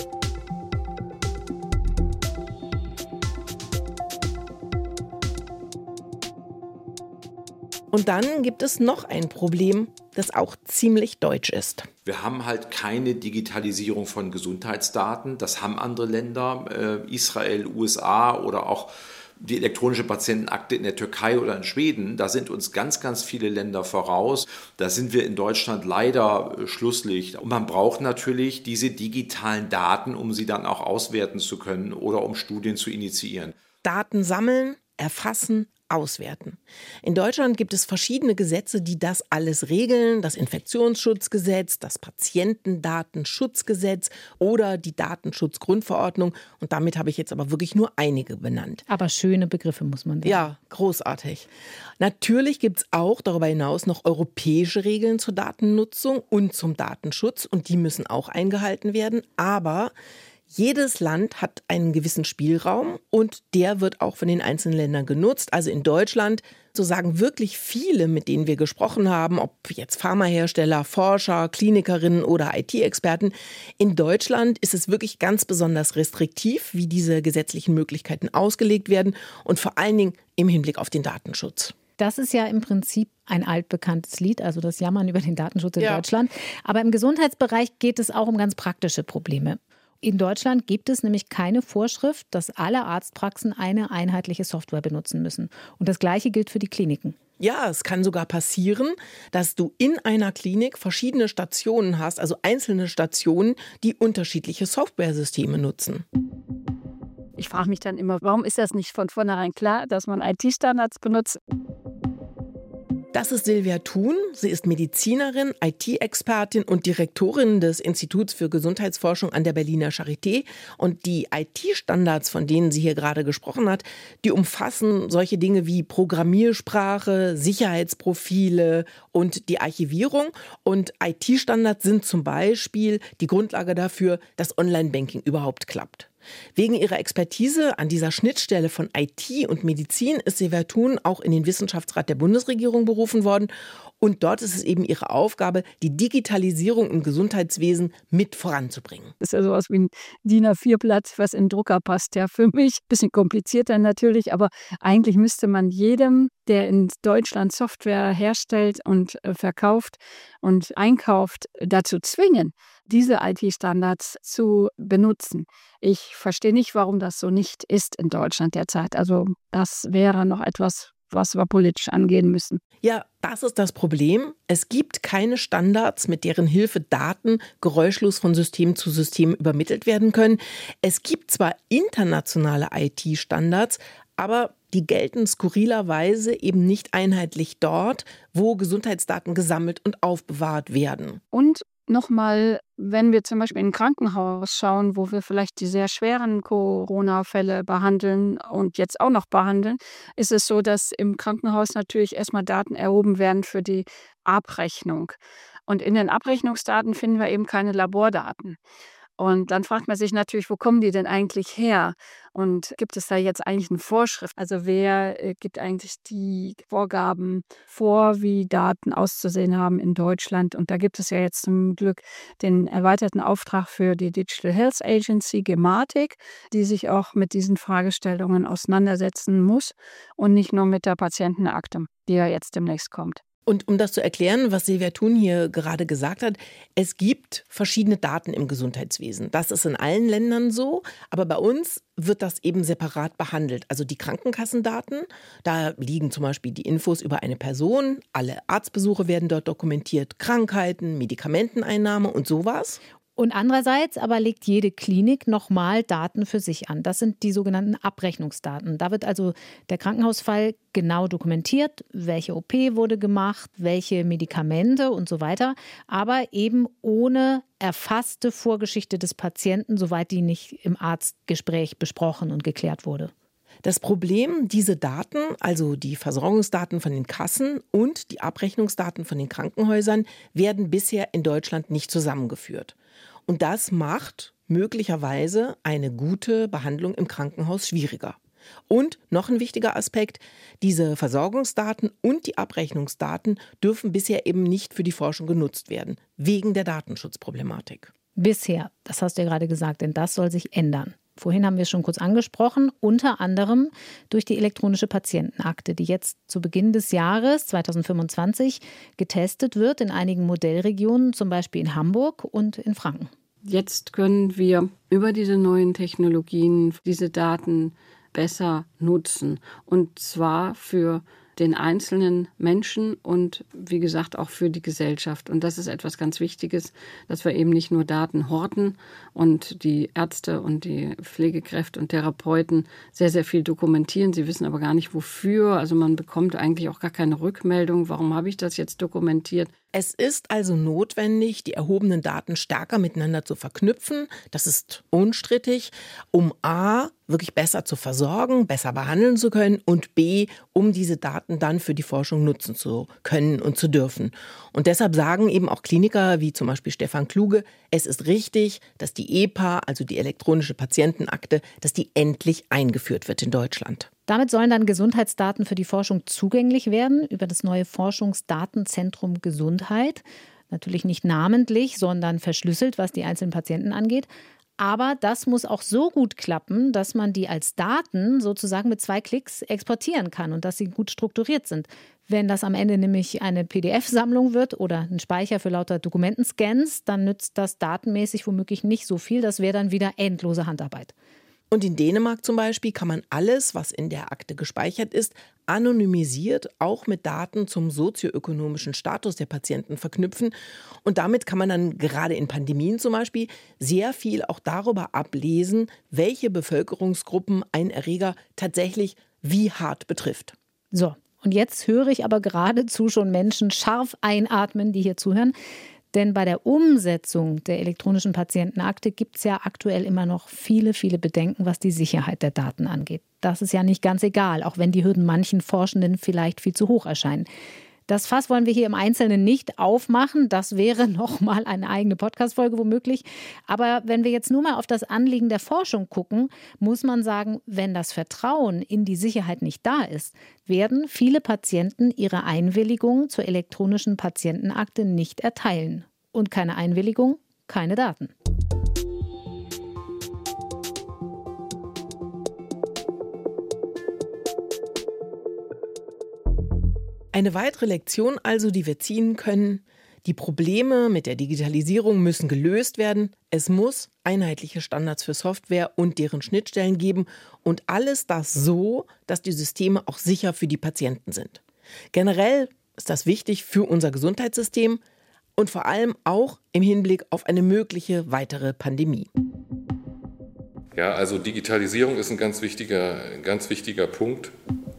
Und dann gibt es noch ein Problem, das auch ziemlich deutsch ist. Wir haben halt keine Digitalisierung von Gesundheitsdaten. Das haben andere Länder, äh, Israel, U S A oder auch die elektronische Patientenakte in der Türkei oder in Schweden. Da sind uns ganz, ganz viele Länder voraus. Da sind wir in Deutschland leider äh, Schlusslicht. Und man braucht natürlich diese digitalen Daten, um sie dann auch auswerten zu können oder um Studien zu initiieren. Daten sammeln, erfassen, auswerten. In Deutschland gibt es verschiedene Gesetze, die das alles regeln. Das Infektionsschutzgesetz, das Patientendatenschutzgesetz oder die Datenschutzgrundverordnung. Und damit habe ich jetzt aber wirklich nur einige benannt. Aber schöne Begriffe, muss man sagen. Ja, großartig. Natürlich gibt es auch darüber hinaus noch europäische Regeln zur Datennutzung und zum Datenschutz. Und die müssen auch eingehalten werden. Aber jedes Land hat einen gewissen Spielraum und der wird auch von den einzelnen Ländern genutzt. Also in Deutschland, so sagen wirklich viele, mit denen wir gesprochen haben, ob jetzt Pharmahersteller, Forscher, Klinikerinnen oder I T-Experten, in Deutschland ist es wirklich ganz besonders restriktiv, wie diese gesetzlichen Möglichkeiten ausgelegt werden und vor allen Dingen im Hinblick auf den Datenschutz. Das ist ja im Prinzip ein altbekanntes Lied, also das Jammern über den Datenschutz in ja. Deutschland. Aber im Gesundheitsbereich geht es auch um ganz praktische Probleme. In Deutschland gibt es nämlich keine Vorschrift, dass alle Arztpraxen eine einheitliche Software benutzen müssen. Und das Gleiche gilt für die Kliniken. Ja, es kann sogar passieren, dass du in einer Klinik verschiedene Stationen hast, also einzelne Stationen, die unterschiedliche Softwaresysteme nutzen. Ich frage mich dann immer, warum ist das nicht von vornherein klar, dass man I T-Standards benutzt? Das ist Silvia Thun. Sie ist Medizinerin, I T-Expertin und Direktorin des Instituts für Gesundheitsforschung an der Berliner Charité. Und die I T-Standards, von denen sie hier gerade gesprochen hat, die umfassen solche Dinge wie Programmiersprache, Sicherheitsprofile und die Archivierung. Und I T-Standards sind zum Beispiel die Grundlage dafür, dass Online-Banking überhaupt klappt. Wegen ihrer Expertise an dieser Schnittstelle von I T und Medizin ist Silvia Thun auch in den Wissenschaftsrat der Bundesregierung berufen worden. Und dort ist es eben ihre Aufgabe, die Digitalisierung im Gesundheitswesen mit voranzubringen. Das ist ja sowas wie ein D I N A vier Blatt, was in den Drucker passt. Ja, für mich ein bisschen komplizierter natürlich, aber eigentlich müsste man jedem, der in Deutschland Software herstellt und äh, verkauft und einkauft, dazu zwingen, diese I T-Standards zu benutzen. Ich verstehe nicht, warum das so nicht ist in Deutschland derzeit. Also das wäre noch etwas, was wir politisch angehen müssen. Ja, das ist das Problem. Es gibt keine Standards, mit deren Hilfe Daten geräuschlos von System zu System übermittelt werden können. Es gibt zwar internationale I T-Standards, aber die gelten skurrilerweise eben nicht einheitlich dort, wo Gesundheitsdaten gesammelt und aufbewahrt werden. Und nochmal, wenn wir zum Beispiel in ein Krankenhaus schauen, wo wir vielleicht die sehr schweren Corona-Fälle behandeln und jetzt auch noch behandeln, ist es so, dass im Krankenhaus natürlich erstmal Daten erhoben werden für die Abrechnung. Und in den Abrechnungsdaten finden wir eben keine Labordaten. Und dann fragt man sich natürlich, wo kommen die denn eigentlich her? Und gibt es da jetzt eigentlich eine Vorschrift? Also wer äh, gibt eigentlich die Vorgaben vor, wie Daten auszusehen haben in Deutschland? Und da gibt es ja jetzt zum Glück den erweiterten Auftrag für die Digital Health Agency, Gematik, die sich auch mit diesen Fragestellungen auseinandersetzen muss und nicht nur mit der Patientenakte, die ja jetzt demnächst kommt. Und um das zu erklären, was Silvia Thun hier gerade gesagt hat, es gibt verschiedene Daten im Gesundheitswesen. Das ist in allen Ländern so, aber bei uns wird das eben separat behandelt. Also die Krankenkassendaten, da liegen zum Beispiel die Infos über eine Person, alle Arztbesuche werden dort dokumentiert, Krankheiten, Medikamenteneinnahme und sowas. Und andererseits aber legt jede Klinik nochmal Daten für sich an. Das sind die sogenannten Abrechnungsdaten. Da wird also der Krankenhausfall genau dokumentiert, welche O P wurde gemacht, welche Medikamente und so weiter, aber eben ohne erfasste Vorgeschichte des Patienten, soweit die nicht im Arztgespräch besprochen und geklärt wurde. Das Problem, diese Daten, also die Versorgungsdaten von den Kassen und die Abrechnungsdaten von den Krankenhäusern, werden bisher in Deutschland nicht zusammengeführt. Und das macht möglicherweise eine gute Behandlung im Krankenhaus schwieriger. Und noch ein wichtiger Aspekt, diese Versorgungsdaten und die Abrechnungsdaten dürfen bisher eben nicht für die Forschung genutzt werden, wegen der Datenschutzproblematik. Bisher, das hast du ja gerade gesagt, denn das soll sich ändern. Vorhin haben wir es schon kurz angesprochen, unter anderem durch die elektronische Patientenakte, die jetzt zu Beginn des Jahres zweitausendfünfundzwanzig getestet wird in einigen Modellregionen, zum Beispiel in Hamburg und in Franken. Jetzt können wir über diese neuen Technologien diese Daten besser nutzen. Und zwar für den einzelnen Menschen und wie gesagt auch für die Gesellschaft. Und das ist etwas ganz Wichtiges, dass wir eben nicht nur Daten horten und die Ärzte und die Pflegekräfte und Therapeuten sehr, sehr viel dokumentieren. Sie wissen aber gar nicht wofür. Also man bekommt eigentlich auch gar keine Rückmeldung. Warum habe ich das jetzt dokumentiert? Es ist also notwendig, die erhobenen Daten stärker miteinander zu verknüpfen. Das ist unstrittig, um A, wirklich besser zu versorgen, besser behandeln zu können und B, um diese Daten dann für die Forschung nutzen zu können und zu dürfen. Und deshalb sagen eben auch Kliniker wie zum Beispiel Stefan Kluge, es ist richtig, dass die E P A, also die elektronische Patientenakte, dass die endlich eingeführt wird in Deutschland. Damit sollen dann Gesundheitsdaten für die Forschung zugänglich werden über das neue Forschungsdatenzentrum Gesundheit. Natürlich nicht namentlich, sondern verschlüsselt, was die einzelnen Patienten angeht. Aber das muss auch so gut klappen, dass man die als Daten sozusagen mit zwei Klicks exportieren kann und dass sie gut strukturiert sind. Wenn das am Ende nämlich eine P D F-Sammlung wird oder ein Speicher für lauter Dokumentenscans, dann nützt das datenmäßig womöglich nicht so viel. Das wäre dann wieder endlose Handarbeit. Und in Dänemark zum Beispiel kann man alles, was in der Akte gespeichert ist, anonymisiert auch mit Daten zum sozioökonomischen Status der Patienten verknüpfen. Und damit kann man dann gerade in Pandemien zum Beispiel sehr viel auch darüber ablesen, welche Bevölkerungsgruppen ein Erreger tatsächlich wie hart betrifft. So, und jetzt höre ich aber geradezu schon Menschen scharf einatmen, die hier zuhören. Denn bei der Umsetzung der elektronischen Patientenakte gibt es ja aktuell immer noch viele, viele Bedenken, was die Sicherheit der Daten angeht. Das ist ja nicht ganz egal, auch wenn die Hürden manchen Forschenden vielleicht viel zu hoch erscheinen. Das Fass wollen wir hier im Einzelnen nicht aufmachen. Das wäre nochmal eine eigene Podcast-Folge womöglich. Aber wenn wir jetzt nur mal auf das Anliegen der Forschung gucken, muss man sagen, wenn das Vertrauen in die Sicherheit nicht da ist, werden viele Patienten ihre Einwilligung zur elektronischen Patientenakte nicht erteilen. Und keine Einwilligung, keine Daten. Eine weitere Lektion also, die wir ziehen können: Die Probleme mit der Digitalisierung müssen gelöst werden. Es muss einheitliche Standards für Software und deren Schnittstellen geben und alles das so, dass die Systeme auch sicher für die Patienten sind. Generell ist das wichtig für unser Gesundheitssystem und vor allem auch im Hinblick auf eine mögliche weitere Pandemie. Ja, also Digitalisierung ist ein ganz wichtiger, ganz wichtiger Punkt.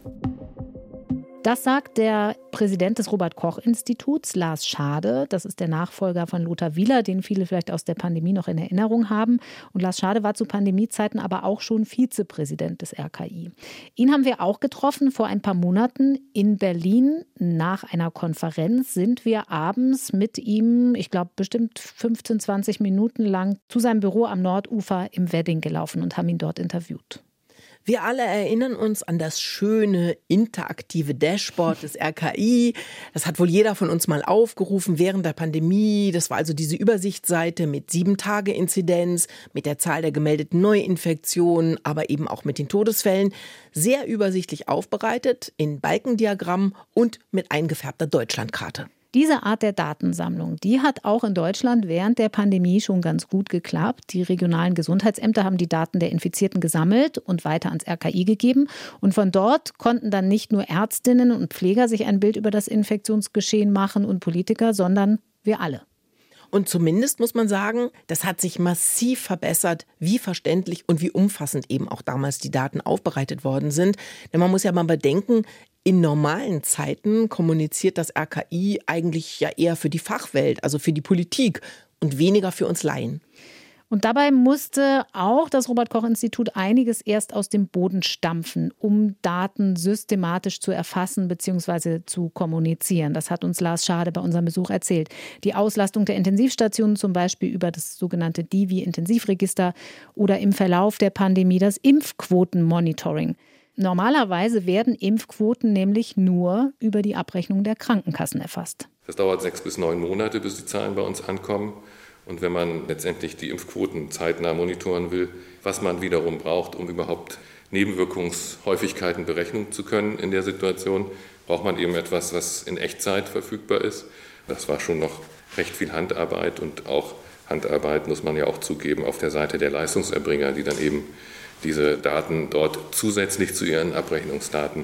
Das sagt der Präsident des Robert-Koch-Instituts, Lars Schade. Das ist der Nachfolger von Lothar Wieler, den viele vielleicht aus der Pandemie noch in Erinnerung haben. Und Lars Schade war zu Pandemiezeiten aber auch schon Vizepräsident des R K I. Ihn haben wir auch getroffen vor ein paar Monaten in Berlin. Nach einer Konferenz sind wir abends mit ihm, ich glaube bestimmt fünfzehn, zwanzig Minuten lang, zu seinem Büro am Nordufer im Wedding gelaufen und haben ihn dort interviewt. Wir alle erinnern uns an das schöne, interaktive Dashboard des R K I. Das hat wohl jeder von uns mal aufgerufen während der Pandemie. Das war also diese Übersichtsseite mit sieben-Tage-Inzidenz, mit der Zahl der gemeldeten Neuinfektionen, aber eben auch mit den Todesfällen. Sehr übersichtlich aufbereitet, in Balkendiagrammen und mit eingefärbter Deutschlandkarte. Diese Art der Datensammlung, die hat auch in Deutschland während der Pandemie schon ganz gut geklappt. Die regionalen Gesundheitsämter haben die Daten der Infizierten gesammelt und weiter ans R K I gegeben. Und von dort konnten dann nicht nur Ärztinnen und Pfleger sich ein Bild über das Infektionsgeschehen machen und Politiker, sondern wir alle. Und zumindest muss man sagen, das hat sich massiv verbessert, wie verständlich und wie umfassend eben auch damals die Daten aufbereitet worden sind. Denn man muss ja mal bedenken, in normalen Zeiten kommuniziert das R K I eigentlich ja eher für die Fachwelt, also für die Politik und weniger für uns Laien. Und dabei musste auch das Robert-Koch-Institut einiges erst aus dem Boden stampfen, um Daten systematisch zu erfassen bzw. zu kommunizieren. Das hat uns Lars Schade bei unserem Besuch erzählt. Die Auslastung der Intensivstationen zum Beispiel über das sogenannte D I V I-Intensivregister oder im Verlauf der Pandemie das Impfquotenmonitoring. Normalerweise werden Impfquoten nämlich nur über die Abrechnung der Krankenkassen erfasst. Das dauert sechs bis neun Monate, bis die Zahlen bei uns ankommen. Und wenn man letztendlich die Impfquoten zeitnah monitoren will, was man wiederum braucht, um überhaupt Nebenwirkungshäufigkeiten berechnen zu können in der Situation, braucht man eben etwas, was in Echtzeit verfügbar ist. Das war schon noch recht viel Handarbeit und auch Handarbeit, muss man ja auch zugeben, auf der Seite der Leistungserbringer, die dann eben diese Daten dort zusätzlich zu ihren Abrechnungsdaten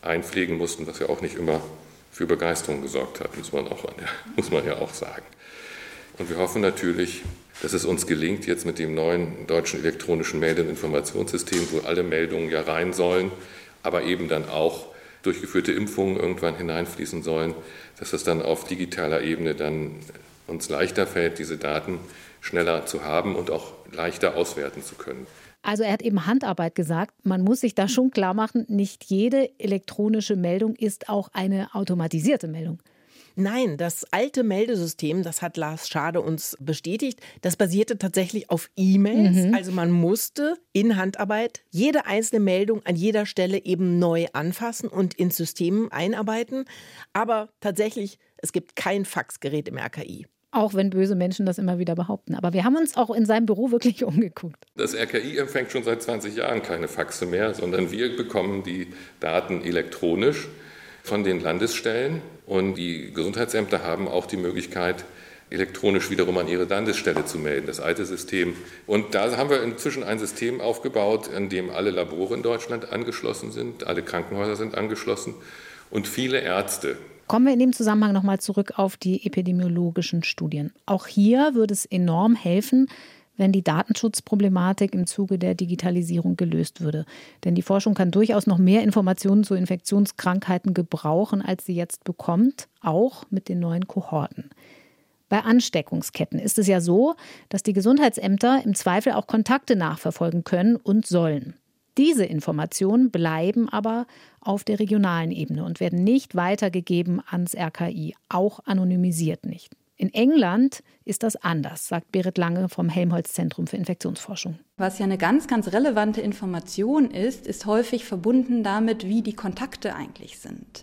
einpflegen mussten, was ja auch nicht immer für Begeisterung gesorgt hat, muss man, auch, muss man ja auch sagen. Und wir hoffen natürlich, dass es uns gelingt, jetzt mit dem neuen deutschen elektronischen Melde- und Informationssystem, wo alle Meldungen ja rein sollen, aber eben dann auch durchgeführte Impfungen irgendwann hineinfließen sollen, dass es dann auf digitaler Ebene dann uns leichter fällt, diese Daten schneller zu haben und auch leichter auswerten zu können. Also er hat eben Handarbeit gesagt. Man muss sich da schon klar machen, nicht jede elektronische Meldung ist auch eine automatisierte Meldung. Nein, das alte Meldesystem, das hat Lars Schade uns bestätigt, das basierte tatsächlich auf E-Mails. Mhm. Also man musste in Handarbeit jede einzelne Meldung an jeder Stelle eben neu anfassen und ins System einarbeiten. Aber tatsächlich, es gibt kein Faxgerät im R K I. Auch wenn böse Menschen das immer wieder behaupten. Aber wir haben uns auch in seinem Büro wirklich umgeguckt. Das R K I empfängt schon seit zwanzig Jahren keine Faxe mehr, sondern wir bekommen die Daten elektronisch von den Landesstellen. Und die Gesundheitsämter haben auch die Möglichkeit, elektronisch wiederum an ihre Landesstelle zu melden, das alte System. Und da haben wir inzwischen ein System aufgebaut, in dem alle Labore in Deutschland angeschlossen sind, alle Krankenhäuser sind angeschlossen und viele Ärzte. Kommen wir in dem Zusammenhang nochmal zurück auf die epidemiologischen Studien. Auch hier würde es enorm helfen, wenn die Datenschutzproblematik im Zuge der Digitalisierung gelöst würde. Denn die Forschung kann durchaus noch mehr Informationen zu Infektionskrankheiten gebrauchen, als sie jetzt bekommt, auch mit den neuen Kohorten. Bei Ansteckungsketten ist es ja so, dass die Gesundheitsämter im Zweifel auch Kontakte nachverfolgen können und sollen. Diese Informationen bleiben aber auf der regionalen Ebene und werden nicht weitergegeben ans R K I, auch anonymisiert nicht. In England ist das anders, sagt Berit Lange vom Helmholtz-Zentrum für Infektionsforschung. Was ja eine ganz, ganz relevante Information ist, ist häufig verbunden damit, wie die Kontakte eigentlich sind.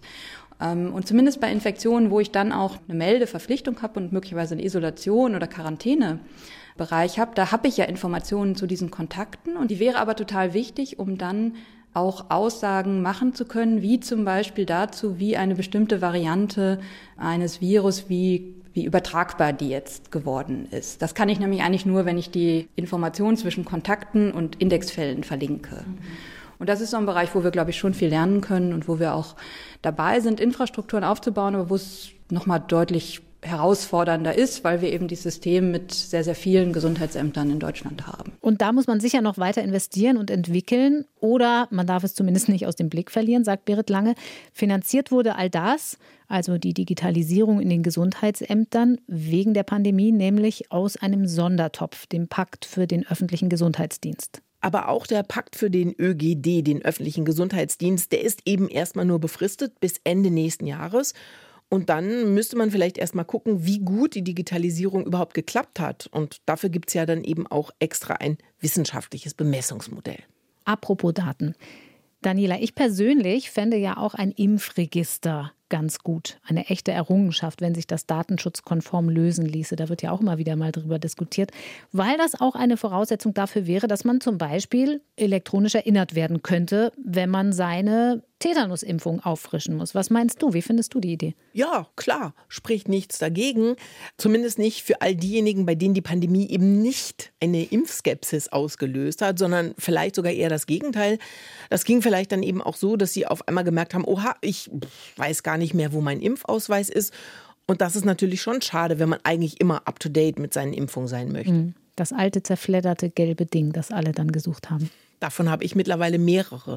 Und zumindest bei Infektionen, wo ich dann auch eine Meldeverpflichtung habe und möglicherweise eine Isolation oder Quarantänebereich habe, da habe ich ja Informationen zu diesen Kontakten. Und die wäre aber total wichtig, um dann auch Aussagen machen zu können, wie zum Beispiel dazu, wie eine bestimmte Variante eines Virus, wie, wie übertragbar die jetzt geworden ist. Das kann ich nämlich eigentlich nur, wenn ich die Informationen zwischen Kontakten und Indexfällen verlinke. Mhm. Und das ist so ein Bereich, wo wir, glaube ich, schon viel lernen können und wo wir auch dabei sind, Infrastrukturen aufzubauen, aber wo es nochmal deutlich herausfordernder ist, weil wir eben dieses System mit sehr, sehr vielen Gesundheitsämtern in Deutschland haben. Und da muss man sicher noch weiter investieren und entwickeln oder man darf es zumindest nicht aus dem Blick verlieren, sagt Berit Lange. Finanziert wurde all das, also die Digitalisierung in den Gesundheitsämtern, wegen der Pandemie, nämlich aus einem Sondertopf, dem Pakt für den öffentlichen Gesundheitsdienst. Aber auch der Pakt für den Ö G D, den öffentlichen Gesundheitsdienst, der ist eben erstmal nur befristet bis Ende nächsten Jahres. Und dann müsste man vielleicht erstmal gucken, wie gut die Digitalisierung überhaupt geklappt hat. Und dafür gibt es ja dann eben auch extra ein wissenschaftliches Bemessungsmodell. Apropos Daten. Daniela, ich persönlich fände ja auch ein Impfregister ganz gut. Eine echte Errungenschaft, wenn sich das datenschutzkonform lösen ließe. Da wird ja auch immer wieder mal drüber diskutiert, weil das auch eine Voraussetzung dafür wäre, dass man zum Beispiel elektronisch erinnert werden könnte, wenn man seine Tetanusimpfung auffrischen muss. Was meinst du? Wie findest du die Idee? Ja, klar, spricht nichts dagegen. Zumindest nicht für all diejenigen, bei denen die Pandemie eben nicht eine Impfskepsis ausgelöst hat, sondern vielleicht sogar eher das Gegenteil. Das ging vielleicht dann eben auch so, dass sie auf einmal gemerkt haben, oha, ich weiß gar nicht mehr, wo mein Impfausweis ist. Und das ist natürlich schon schade, wenn man eigentlich immer up-to-date mit seinen Impfungen sein möchte. Das alte, zerfledderte, gelbe Ding, das alle dann gesucht haben. Davon habe ich mittlerweile mehrere.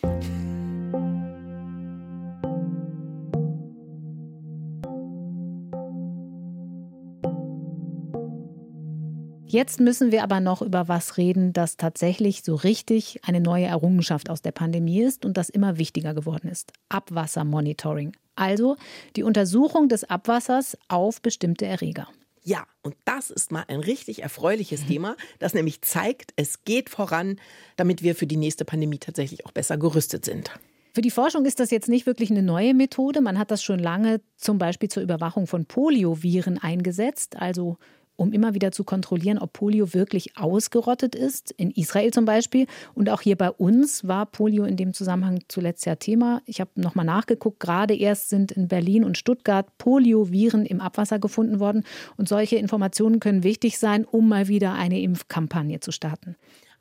Jetzt müssen wir aber noch über was reden, das tatsächlich so richtig eine neue Errungenschaft aus der Pandemie ist und das immer wichtiger geworden ist. Abwassermonitoring. Also die Untersuchung des Abwassers auf bestimmte Erreger. Ja, und das ist mal ein richtig erfreuliches mhm. Thema, das nämlich zeigt, es geht voran, damit wir für die nächste Pandemie tatsächlich auch besser gerüstet sind. Für die Forschung ist das jetzt nicht wirklich eine neue Methode. Man hat das schon lange zum Beispiel zur Überwachung von Polioviren eingesetzt, also um immer wieder zu kontrollieren, ob Polio wirklich ausgerottet ist, in Israel zum Beispiel. Und auch hier bei uns war Polio in dem Zusammenhang zuletzt ja Thema. Ich habe nochmal nachgeguckt, gerade erst sind in Berlin und Stuttgart Polioviren im Abwasser gefunden worden. Und solche Informationen können wichtig sein, um mal wieder eine Impfkampagne zu starten.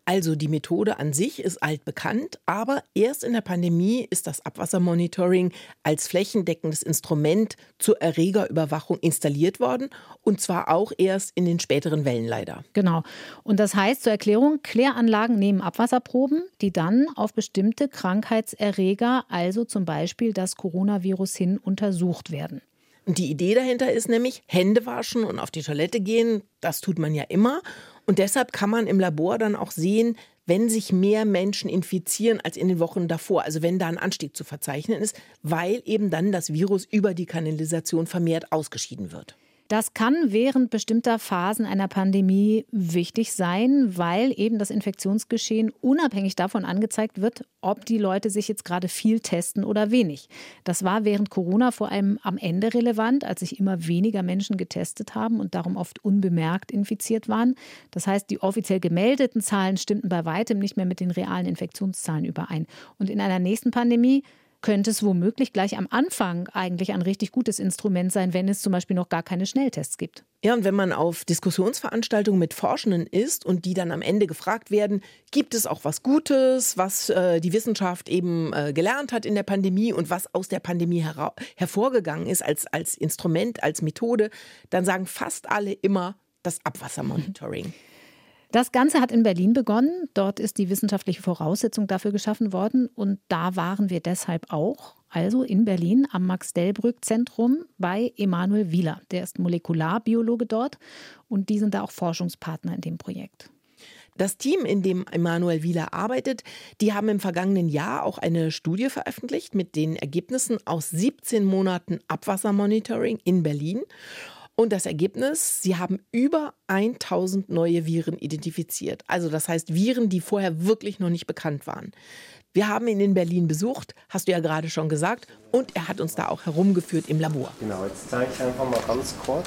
Also die Methode an sich ist altbekannt, aber erst in der Pandemie ist das Abwassermonitoring als flächendeckendes Instrument zur Erregerüberwachung installiert worden und zwar auch erst in den späteren Wellen leider. Genau. Und das heißt zur Erklärung, Kläranlagen nehmen Abwasserproben, die dann auf bestimmte Krankheitserreger, also zum Beispiel das Coronavirus, hin untersucht werden. Und die Idee dahinter ist nämlich, Hände waschen und auf die Toilette gehen, das tut man ja immer. Und deshalb kann man im Labor dann auch sehen, wenn sich mehr Menschen infizieren als in den Wochen davor, also wenn da ein Anstieg zu verzeichnen ist, weil eben dann das Virus über die Kanalisation vermehrt ausgeschieden wird. Das kann während bestimmter Phasen einer Pandemie wichtig sein, weil eben das Infektionsgeschehen unabhängig davon angezeigt wird, ob die Leute sich jetzt gerade viel testen oder wenig. Das war während Corona vor allem am Ende relevant, als sich immer weniger Menschen getestet haben und darum oft unbemerkt infiziert waren. Das heißt, die offiziell gemeldeten Zahlen stimmten bei weitem nicht mehr mit den realen Infektionszahlen überein. Und in einer nächsten Pandemie könnte es womöglich gleich am Anfang eigentlich ein richtig gutes Instrument sein, wenn es zum Beispiel noch gar keine Schnelltests gibt. Ja, und wenn man auf Diskussionsveranstaltungen mit Forschenden ist und die dann am Ende gefragt werden, gibt es auch was Gutes, was äh, die Wissenschaft eben äh, gelernt hat in der Pandemie und was aus der Pandemie hera- hervorgegangen ist als, als Instrument, als Methode, dann sagen fast alle immer das Abwassermonitoring. Das Ganze hat in Berlin begonnen. Dort ist die wissenschaftliche Voraussetzung dafür geschaffen worden. Und da waren wir deshalb auch, also in Berlin am Max-Delbrück-Zentrum bei Emanuel Wieler. Der ist Molekularbiologe dort und die sind da auch Forschungspartner in dem Projekt. Das Team, in dem Emanuel Wieler arbeitet, die haben im vergangenen Jahr auch eine Studie veröffentlicht mit den Ergebnissen aus siebzehn Monaten Abwassermonitoring in Berlin. Und das Ergebnis, sie haben über tausend neue Viren identifiziert. Also das heißt Viren, die vorher wirklich noch nicht bekannt waren. Wir haben ihn in Berlin besucht, hast du ja gerade schon gesagt. Und er hat uns da auch herumgeführt im Labor. Genau, jetzt zeige ich einfach mal ganz kurz,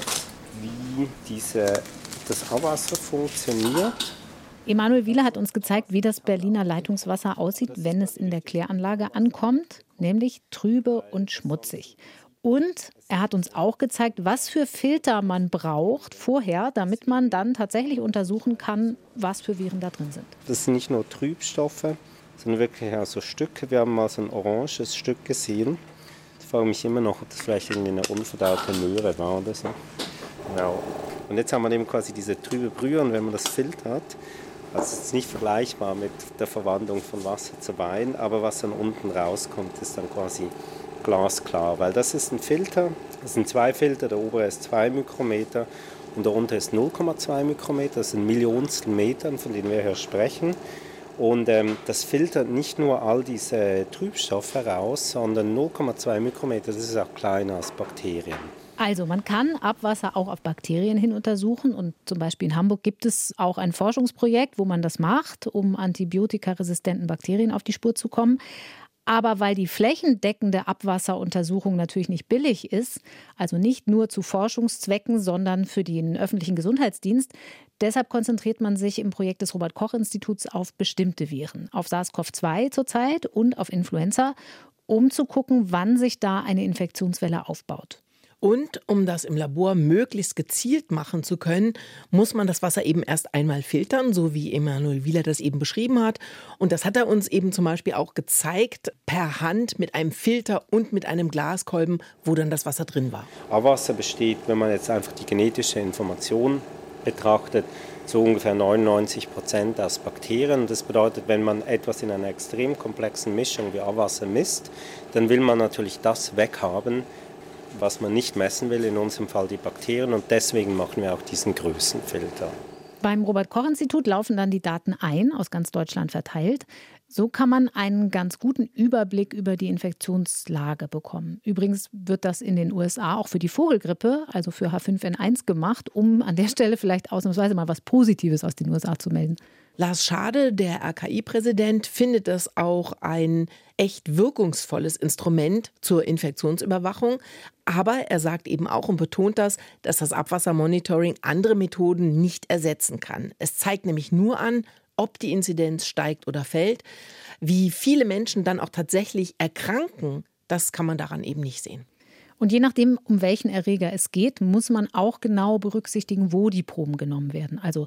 wie diese, das Abwasser funktioniert. Emanuel Wieler hat uns gezeigt, wie das Berliner Leitungswasser aussieht, wenn es in der Kläranlage ankommt, nämlich trübe und schmutzig. Und er hat uns auch gezeigt, was für Filter man braucht vorher, damit man dann tatsächlich untersuchen kann, was für Viren da drin sind. Das sind nicht nur Trübstoffe, sondern wirklich auch so Stücke. Wir haben mal so ein oranges Stück gesehen. Ich frage mich immer noch, ob das vielleicht irgendwie eine unverdaute Möhre war oder so. Genau. Und jetzt haben wir eben quasi diese trübe Brühe und wenn man das filtert, also es ist nicht vergleichbar mit der Verwandlung von Wasser zu Wein, aber was dann unten rauskommt, ist dann quasi glasklar, weil das ist ein Filter, das sind zwei Filter, der obere ist zwei Mikrometer und der untere ist null Komma zwei Mikrometer, das sind Millionstel Metern, von denen wir hier sprechen. Und ähm, das filtert nicht nur all diese Trübstoffe raus, sondern null Komma zwei Mikrometer, das ist auch kleiner als Bakterien. Also man kann Abwasser auch auf Bakterien hin untersuchen und zum Beispiel in Hamburg gibt es auch ein Forschungsprojekt, wo man das macht, um antibiotikaresistenten Bakterien auf die Spur zu kommen. Aber weil die flächendeckende Abwasseruntersuchung natürlich nicht billig ist, also nicht nur zu Forschungszwecken, sondern für den öffentlichen Gesundheitsdienst, deshalb konzentriert man sich im Projekt des Robert-Koch-Instituts auf bestimmte Viren, auf SARS-C o V zwei zurzeit und auf Influenza, um zu gucken, wann sich da eine Infektionswelle aufbaut. Und um das im Labor möglichst gezielt machen zu können, muss man das Wasser eben erst einmal filtern, so wie Emanuel Wieler das eben beschrieben hat. Und das hat er uns eben zum Beispiel auch gezeigt, per Hand mit einem Filter und mit einem Glaskolben, wo dann das Wasser drin war. Abwasser besteht, wenn man jetzt einfach die genetische Information betrachtet, zu ungefähr neunundneunzig Prozent aus Bakterien. Das bedeutet, wenn man etwas in einer extrem komplexen Mischung wie Abwasser misst, dann will man natürlich das weghaben, was man nicht messen will, in unserem Fall die Bakterien. Und deswegen machen wir auch diesen Größenfilter. Beim Robert-Koch-Institut laufen dann die Daten ein, aus ganz Deutschland verteilt. So kann man einen ganz guten Überblick über die Infektionslage bekommen. Übrigens wird das in den U S A auch für die Vogelgrippe, also für H fünf N eins gemacht, um an der Stelle vielleicht ausnahmsweise mal was Positives aus den U S A zu melden. Lars Schade, der R K I-Präsident, findet es auch ein echt wirkungsvolles Instrument zur Infektionsüberwachung. Aber er sagt eben auch und betont das, dass das Abwassermonitoring andere Methoden nicht ersetzen kann. Es zeigt nämlich nur an, ob die Inzidenz steigt oder fällt. Wie viele Menschen dann auch tatsächlich erkranken, das kann man daran eben nicht sehen. Und je nachdem, um welchen Erreger es geht, muss man auch genau berücksichtigen, wo die Proben genommen werden. Also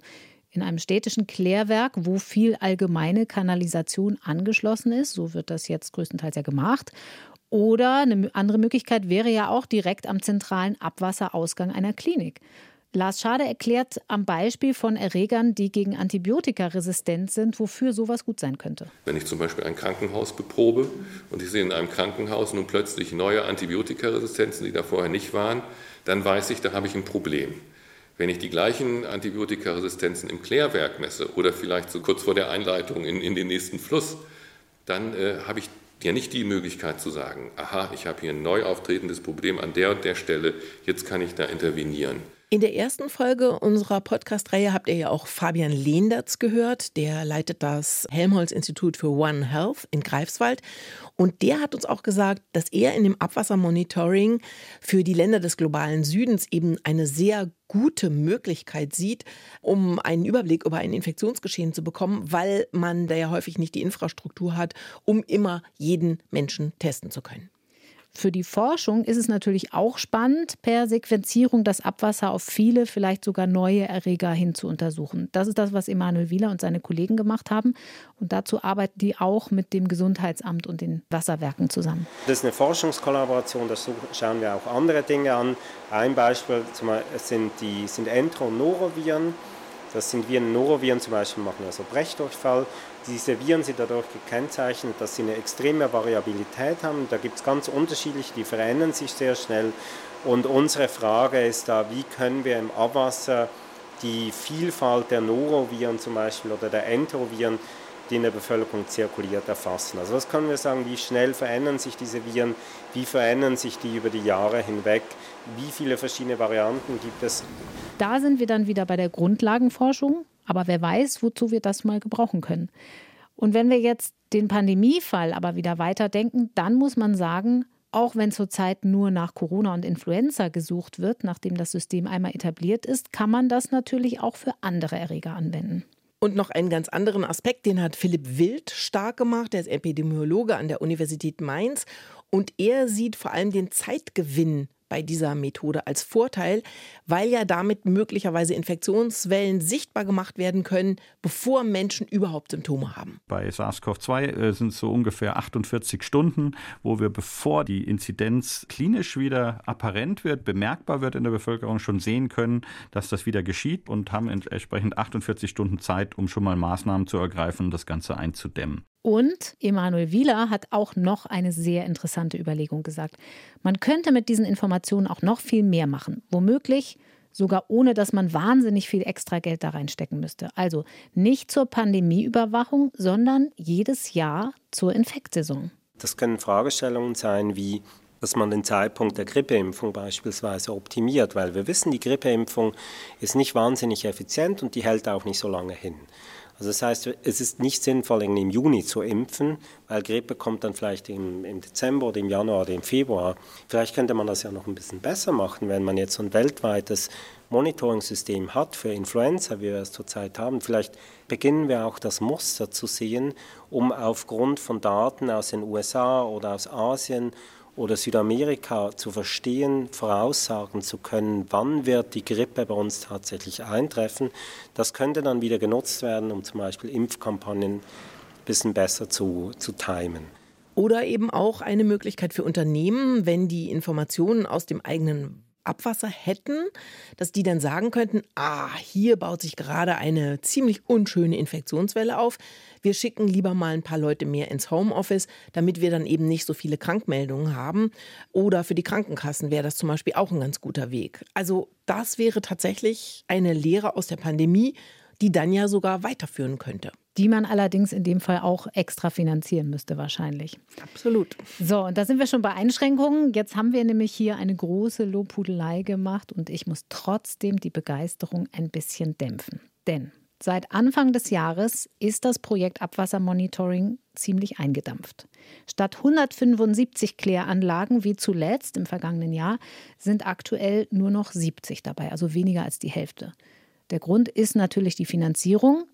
In einem städtischen Klärwerk, wo viel allgemeine Kanalisation angeschlossen ist, so wird das jetzt größtenteils ja gemacht. Oder eine andere Möglichkeit wäre ja auch direkt am zentralen Abwasserausgang einer Klinik. Lars Schade erklärt am Beispiel von Erregern, die gegen Antibiotika resistent sind, wofür sowas gut sein könnte. Wenn ich zum Beispiel ein Krankenhaus beprobe und ich sehe in einem Krankenhaus nun plötzlich neue Antibiotikaresistenzen, die da vorher nicht waren, dann weiß ich, da habe ich ein Problem. Wenn ich die gleichen Antibiotikaresistenzen im Klärwerk messe oder vielleicht so kurz vor der Einleitung in, in den nächsten Fluss, dann äh, habe ich ja nicht die Möglichkeit zu sagen, aha, ich habe hier ein neu auftretendes Problem an der und der Stelle, jetzt kann ich da intervenieren. In der ersten Folge unserer Podcast-Reihe habt ihr ja auch Fabian Lehndertz gehört. Der leitet das Helmholtz-Institut für One Health in Greifswald. Und der hat uns auch gesagt, dass er in dem Abwassermonitoring für die Länder des globalen Südens eben eine sehr gute Möglichkeit sieht, um einen Überblick über ein Infektionsgeschehen zu bekommen, weil man da ja häufig nicht die Infrastruktur hat, um immer jeden Menschen testen zu können. Für die Forschung ist es natürlich auch spannend, per Sequenzierung das Abwasser auf viele, vielleicht sogar neue Erreger hin zu untersuchen. Das ist das, was Emanuel Wieler und seine Kollegen gemacht haben. Und dazu arbeiten die auch mit dem Gesundheitsamt und den Wasserwerken zusammen. Das ist eine Forschungskollaboration, da schauen wir auch andere Dinge an. Ein Beispiel sind die sind Entero- und Noroviren. Das sind Viren, Noroviren zum Beispiel machen also Brechdurchfall. Diese Viren sind dadurch gekennzeichnet, dass sie eine extreme Variabilität haben. Da gibt es ganz unterschiedliche, die verändern sich sehr schnell. Und unsere Frage ist da, wie können wir im Abwasser die Vielfalt der Noroviren zum Beispiel oder der Enteroviren, die in der Bevölkerung zirkuliert, erfassen. Also was können wir sagen, wie schnell verändern sich diese Viren, wie verändern sich die über die Jahre hinweg, wie viele verschiedene Varianten gibt es? Da sind wir dann wieder bei der Grundlagenforschung, aber wer weiß, wozu wir das mal gebrauchen können. Und wenn wir jetzt den Pandemiefall aber wieder weiterdenken, dann muss man sagen, auch wenn zurzeit nur nach Corona und Influenza gesucht wird, nachdem das System einmal etabliert ist, kann man das natürlich auch für andere Erreger anwenden. Und noch einen ganz anderen Aspekt, den hat Philipp Wild stark gemacht. Er ist Epidemiologe an der Universität Mainz. Und er sieht vor allem den Zeitgewinn bei dieser Methode als Vorteil, weil ja damit möglicherweise Infektionswellen sichtbar gemacht werden können, bevor Menschen überhaupt Symptome haben. Bei SARS-C o V zwei äh, sind es so ungefähr achtundvierzig Stunden, wo wir, bevor die Inzidenz klinisch wieder apparent wird, bemerkbar wird in der Bevölkerung, schon sehen können, dass das wieder geschieht und haben entsprechend achtundvierzig Stunden Zeit, um schon mal Maßnahmen zu ergreifen und das Ganze einzudämmen. Und Emanuel Wieler hat auch noch eine sehr interessante Überlegung gesagt. Man könnte mit diesen Informationen auch noch viel mehr machen. Womöglich sogar ohne, dass man wahnsinnig viel extra Geld da reinstecken müsste. Also nicht zur Pandemieüberwachung, sondern jedes Jahr zur Infektsaison. Das können Fragestellungen sein wie, dass man den Zeitpunkt der Grippeimpfung beispielsweise optimiert, weil wir wissen, die Grippeimpfung ist nicht wahnsinnig effizient und die hält auch nicht so lange hin. Also das heißt, es ist nicht sinnvoll, im Juni zu impfen, weil Grippe kommt dann vielleicht im, im Dezember oder im Januar oder im Februar. Vielleicht könnte man das ja noch ein bisschen besser machen, wenn man jetzt so ein weltweites Monitoring-System hat für Influenza, wie wir es zurzeit haben. Vielleicht beginnen wir auch das Muster zu sehen, um aufgrund von Daten aus den U S A oder aus Asien oder Südamerika zu verstehen, voraussagen zu können, wann wird die Grippe bei uns tatsächlich eintreffen. Das könnte dann wieder genutzt werden, um zum Beispiel Impfkampagnen ein bisschen besser zu, zu timen. Oder eben auch eine Möglichkeit für Unternehmen, wenn die Informationen aus dem eigenen Abwasser hätten, dass die dann sagen könnten, ah, hier baut sich gerade eine ziemlich unschöne Infektionswelle auf. Wir schicken lieber mal ein paar Leute mehr ins Homeoffice, damit wir dann eben nicht so viele Krankmeldungen haben. Oder für die Krankenkassen wäre das zum Beispiel auch ein ganz guter Weg. Also das wäre tatsächlich eine Lehre aus der Pandemie, die dann ja sogar weiterführen könnte. Die man allerdings in dem Fall auch extra finanzieren müsste wahrscheinlich. Absolut. So, und da sind wir schon bei Einschränkungen. Jetzt haben wir nämlich hier eine große Lobhudelei gemacht und ich muss trotzdem die Begeisterung ein bisschen dämpfen. Denn seit Anfang des Jahres ist das Projekt Abwassermonitoring ziemlich eingedampft. Statt hundertfünfundsiebzig Kläranlagen wie zuletzt im vergangenen Jahr sind aktuell nur noch siebzig dabei, also weniger als die Hälfte. Der Grund ist natürlich die Finanzierung.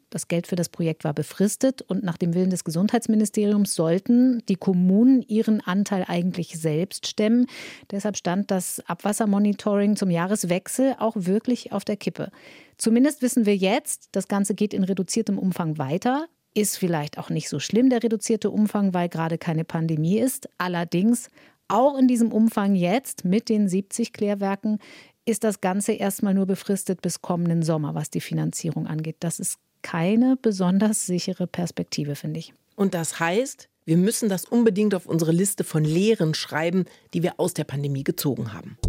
Das Geld für das Projekt war befristet und nach dem Willen des Gesundheitsministeriums sollten die Kommunen ihren Anteil eigentlich selbst stemmen. Deshalb stand das Abwassermonitoring zum Jahreswechsel auch wirklich auf der Kippe. Zumindest wissen wir jetzt, das Ganze geht in reduziertem Umfang weiter. Ist vielleicht auch nicht so schlimm, der reduzierte Umfang, weil gerade keine Pandemie ist. Allerdings auch in diesem Umfang jetzt mit den siebzig Klärwerken ist das Ganze erstmal nur befristet bis kommenden Sommer, was die Finanzierung angeht. Das ist keine besonders sichere Perspektive, finde ich. Und das heißt, wir müssen das unbedingt auf unsere Liste von Lehren schreiben, die wir aus der Pandemie gezogen haben.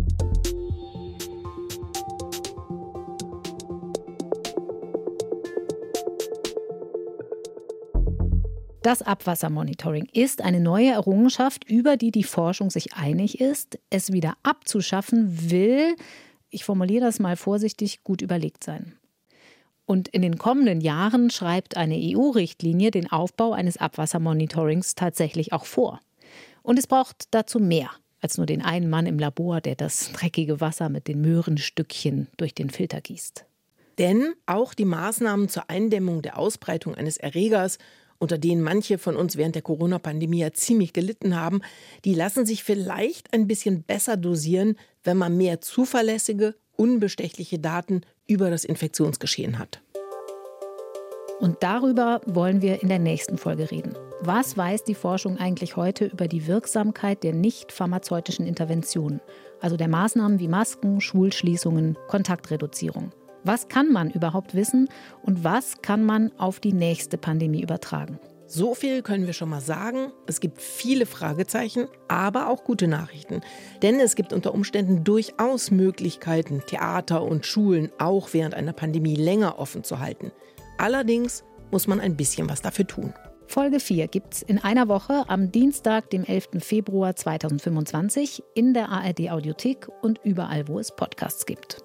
Das Abwassermonitoring ist eine neue Errungenschaft, über die die Forschung sich einig ist. Es wieder abzuschaffen will, ich formuliere das mal vorsichtig, gut überlegt sein. Und in den kommenden Jahren schreibt eine E U-Richtlinie den Aufbau eines Abwassermonitorings tatsächlich auch vor. Und es braucht dazu mehr als nur den einen Mann im Labor, der das dreckige Wasser mit den Möhrenstückchen durch den Filter gießt. Denn auch die Maßnahmen zur Eindämmung der Ausbreitung eines Erregers, unter denen manche von uns während der Corona-Pandemie ja ziemlich gelitten haben, die lassen sich vielleicht ein bisschen besser dosieren, wenn man mehr zuverlässige, unbestechliche Daten über das Infektionsgeschehen hat. Und darüber wollen wir in der nächsten Folge reden. Was weiß die Forschung eigentlich heute über die Wirksamkeit der nicht pharmazeutischen Interventionen, also der Maßnahmen wie Masken, Schulschließungen, Kontaktreduzierung? Was kann man überhaupt wissen und was kann man auf die nächste Pandemie übertragen? So viel können wir schon mal sagen. Es gibt viele Fragezeichen, aber auch gute Nachrichten. Denn es gibt unter Umständen durchaus Möglichkeiten, Theater und Schulen auch während einer Pandemie länger offen zu halten. Allerdings muss man ein bisschen was dafür tun. Folge vier gibt's in einer Woche am Dienstag, dem elften Februar zweitausendfünfundzwanzig in der A R D-Audiothek und überall, wo es Podcasts gibt.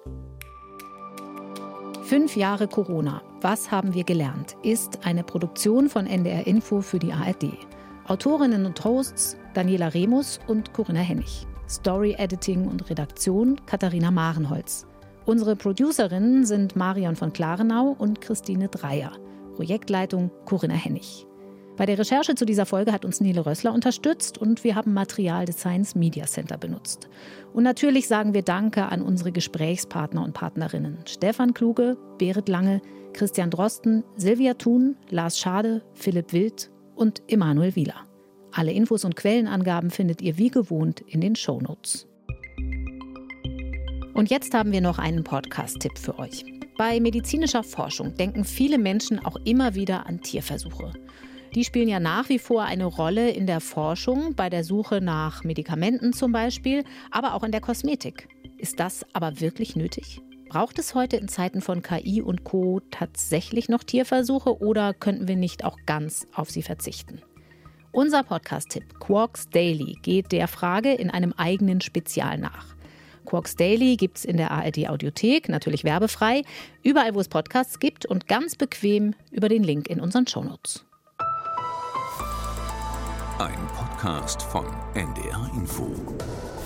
Fünf Jahre Corona. Was haben wir gelernt? Ist eine Produktion von N D R Info für die A R D. Autorinnen und Hosts Daniela Remus und Corinna Hennig. Story Editing und Redaktion Katharina Marenholz. Unsere Producerinnen sind Marion von Klarenau und Christine Dreier. Projektleitung Corinna Hennig. Bei der Recherche zu dieser Folge hat uns Nele Rössler unterstützt und wir haben Material des Science Media Center benutzt. Und natürlich sagen wir Danke an unsere Gesprächspartner und Partnerinnen. Stefan Kluge, Berit Lange, Christian Drosten, Silvia Thun, Lars Schade, Philipp Wild und Emanuel Wieler. Alle Infos und Quellenangaben findet ihr wie gewohnt in den Shownotes. Und jetzt haben wir noch einen Podcast-Tipp für euch. Bei medizinischer Forschung denken viele Menschen auch immer wieder an Tierversuche. Die spielen ja nach wie vor eine Rolle in der Forschung, bei der Suche nach Medikamenten zum Beispiel, aber auch in der Kosmetik. Ist das aber wirklich nötig? Braucht es heute in Zeiten von K I und Co. tatsächlich noch Tierversuche oder könnten wir nicht auch ganz auf sie verzichten? Unser Podcast-Tipp Quarks Daily geht der Frage in einem eigenen Spezial nach. Quarks Daily gibt's in der A R D-Audiothek, natürlich werbefrei, überall, wo es Podcasts gibt und ganz bequem über den Link in unseren Shownotes. Ein Podcast von N D R Info.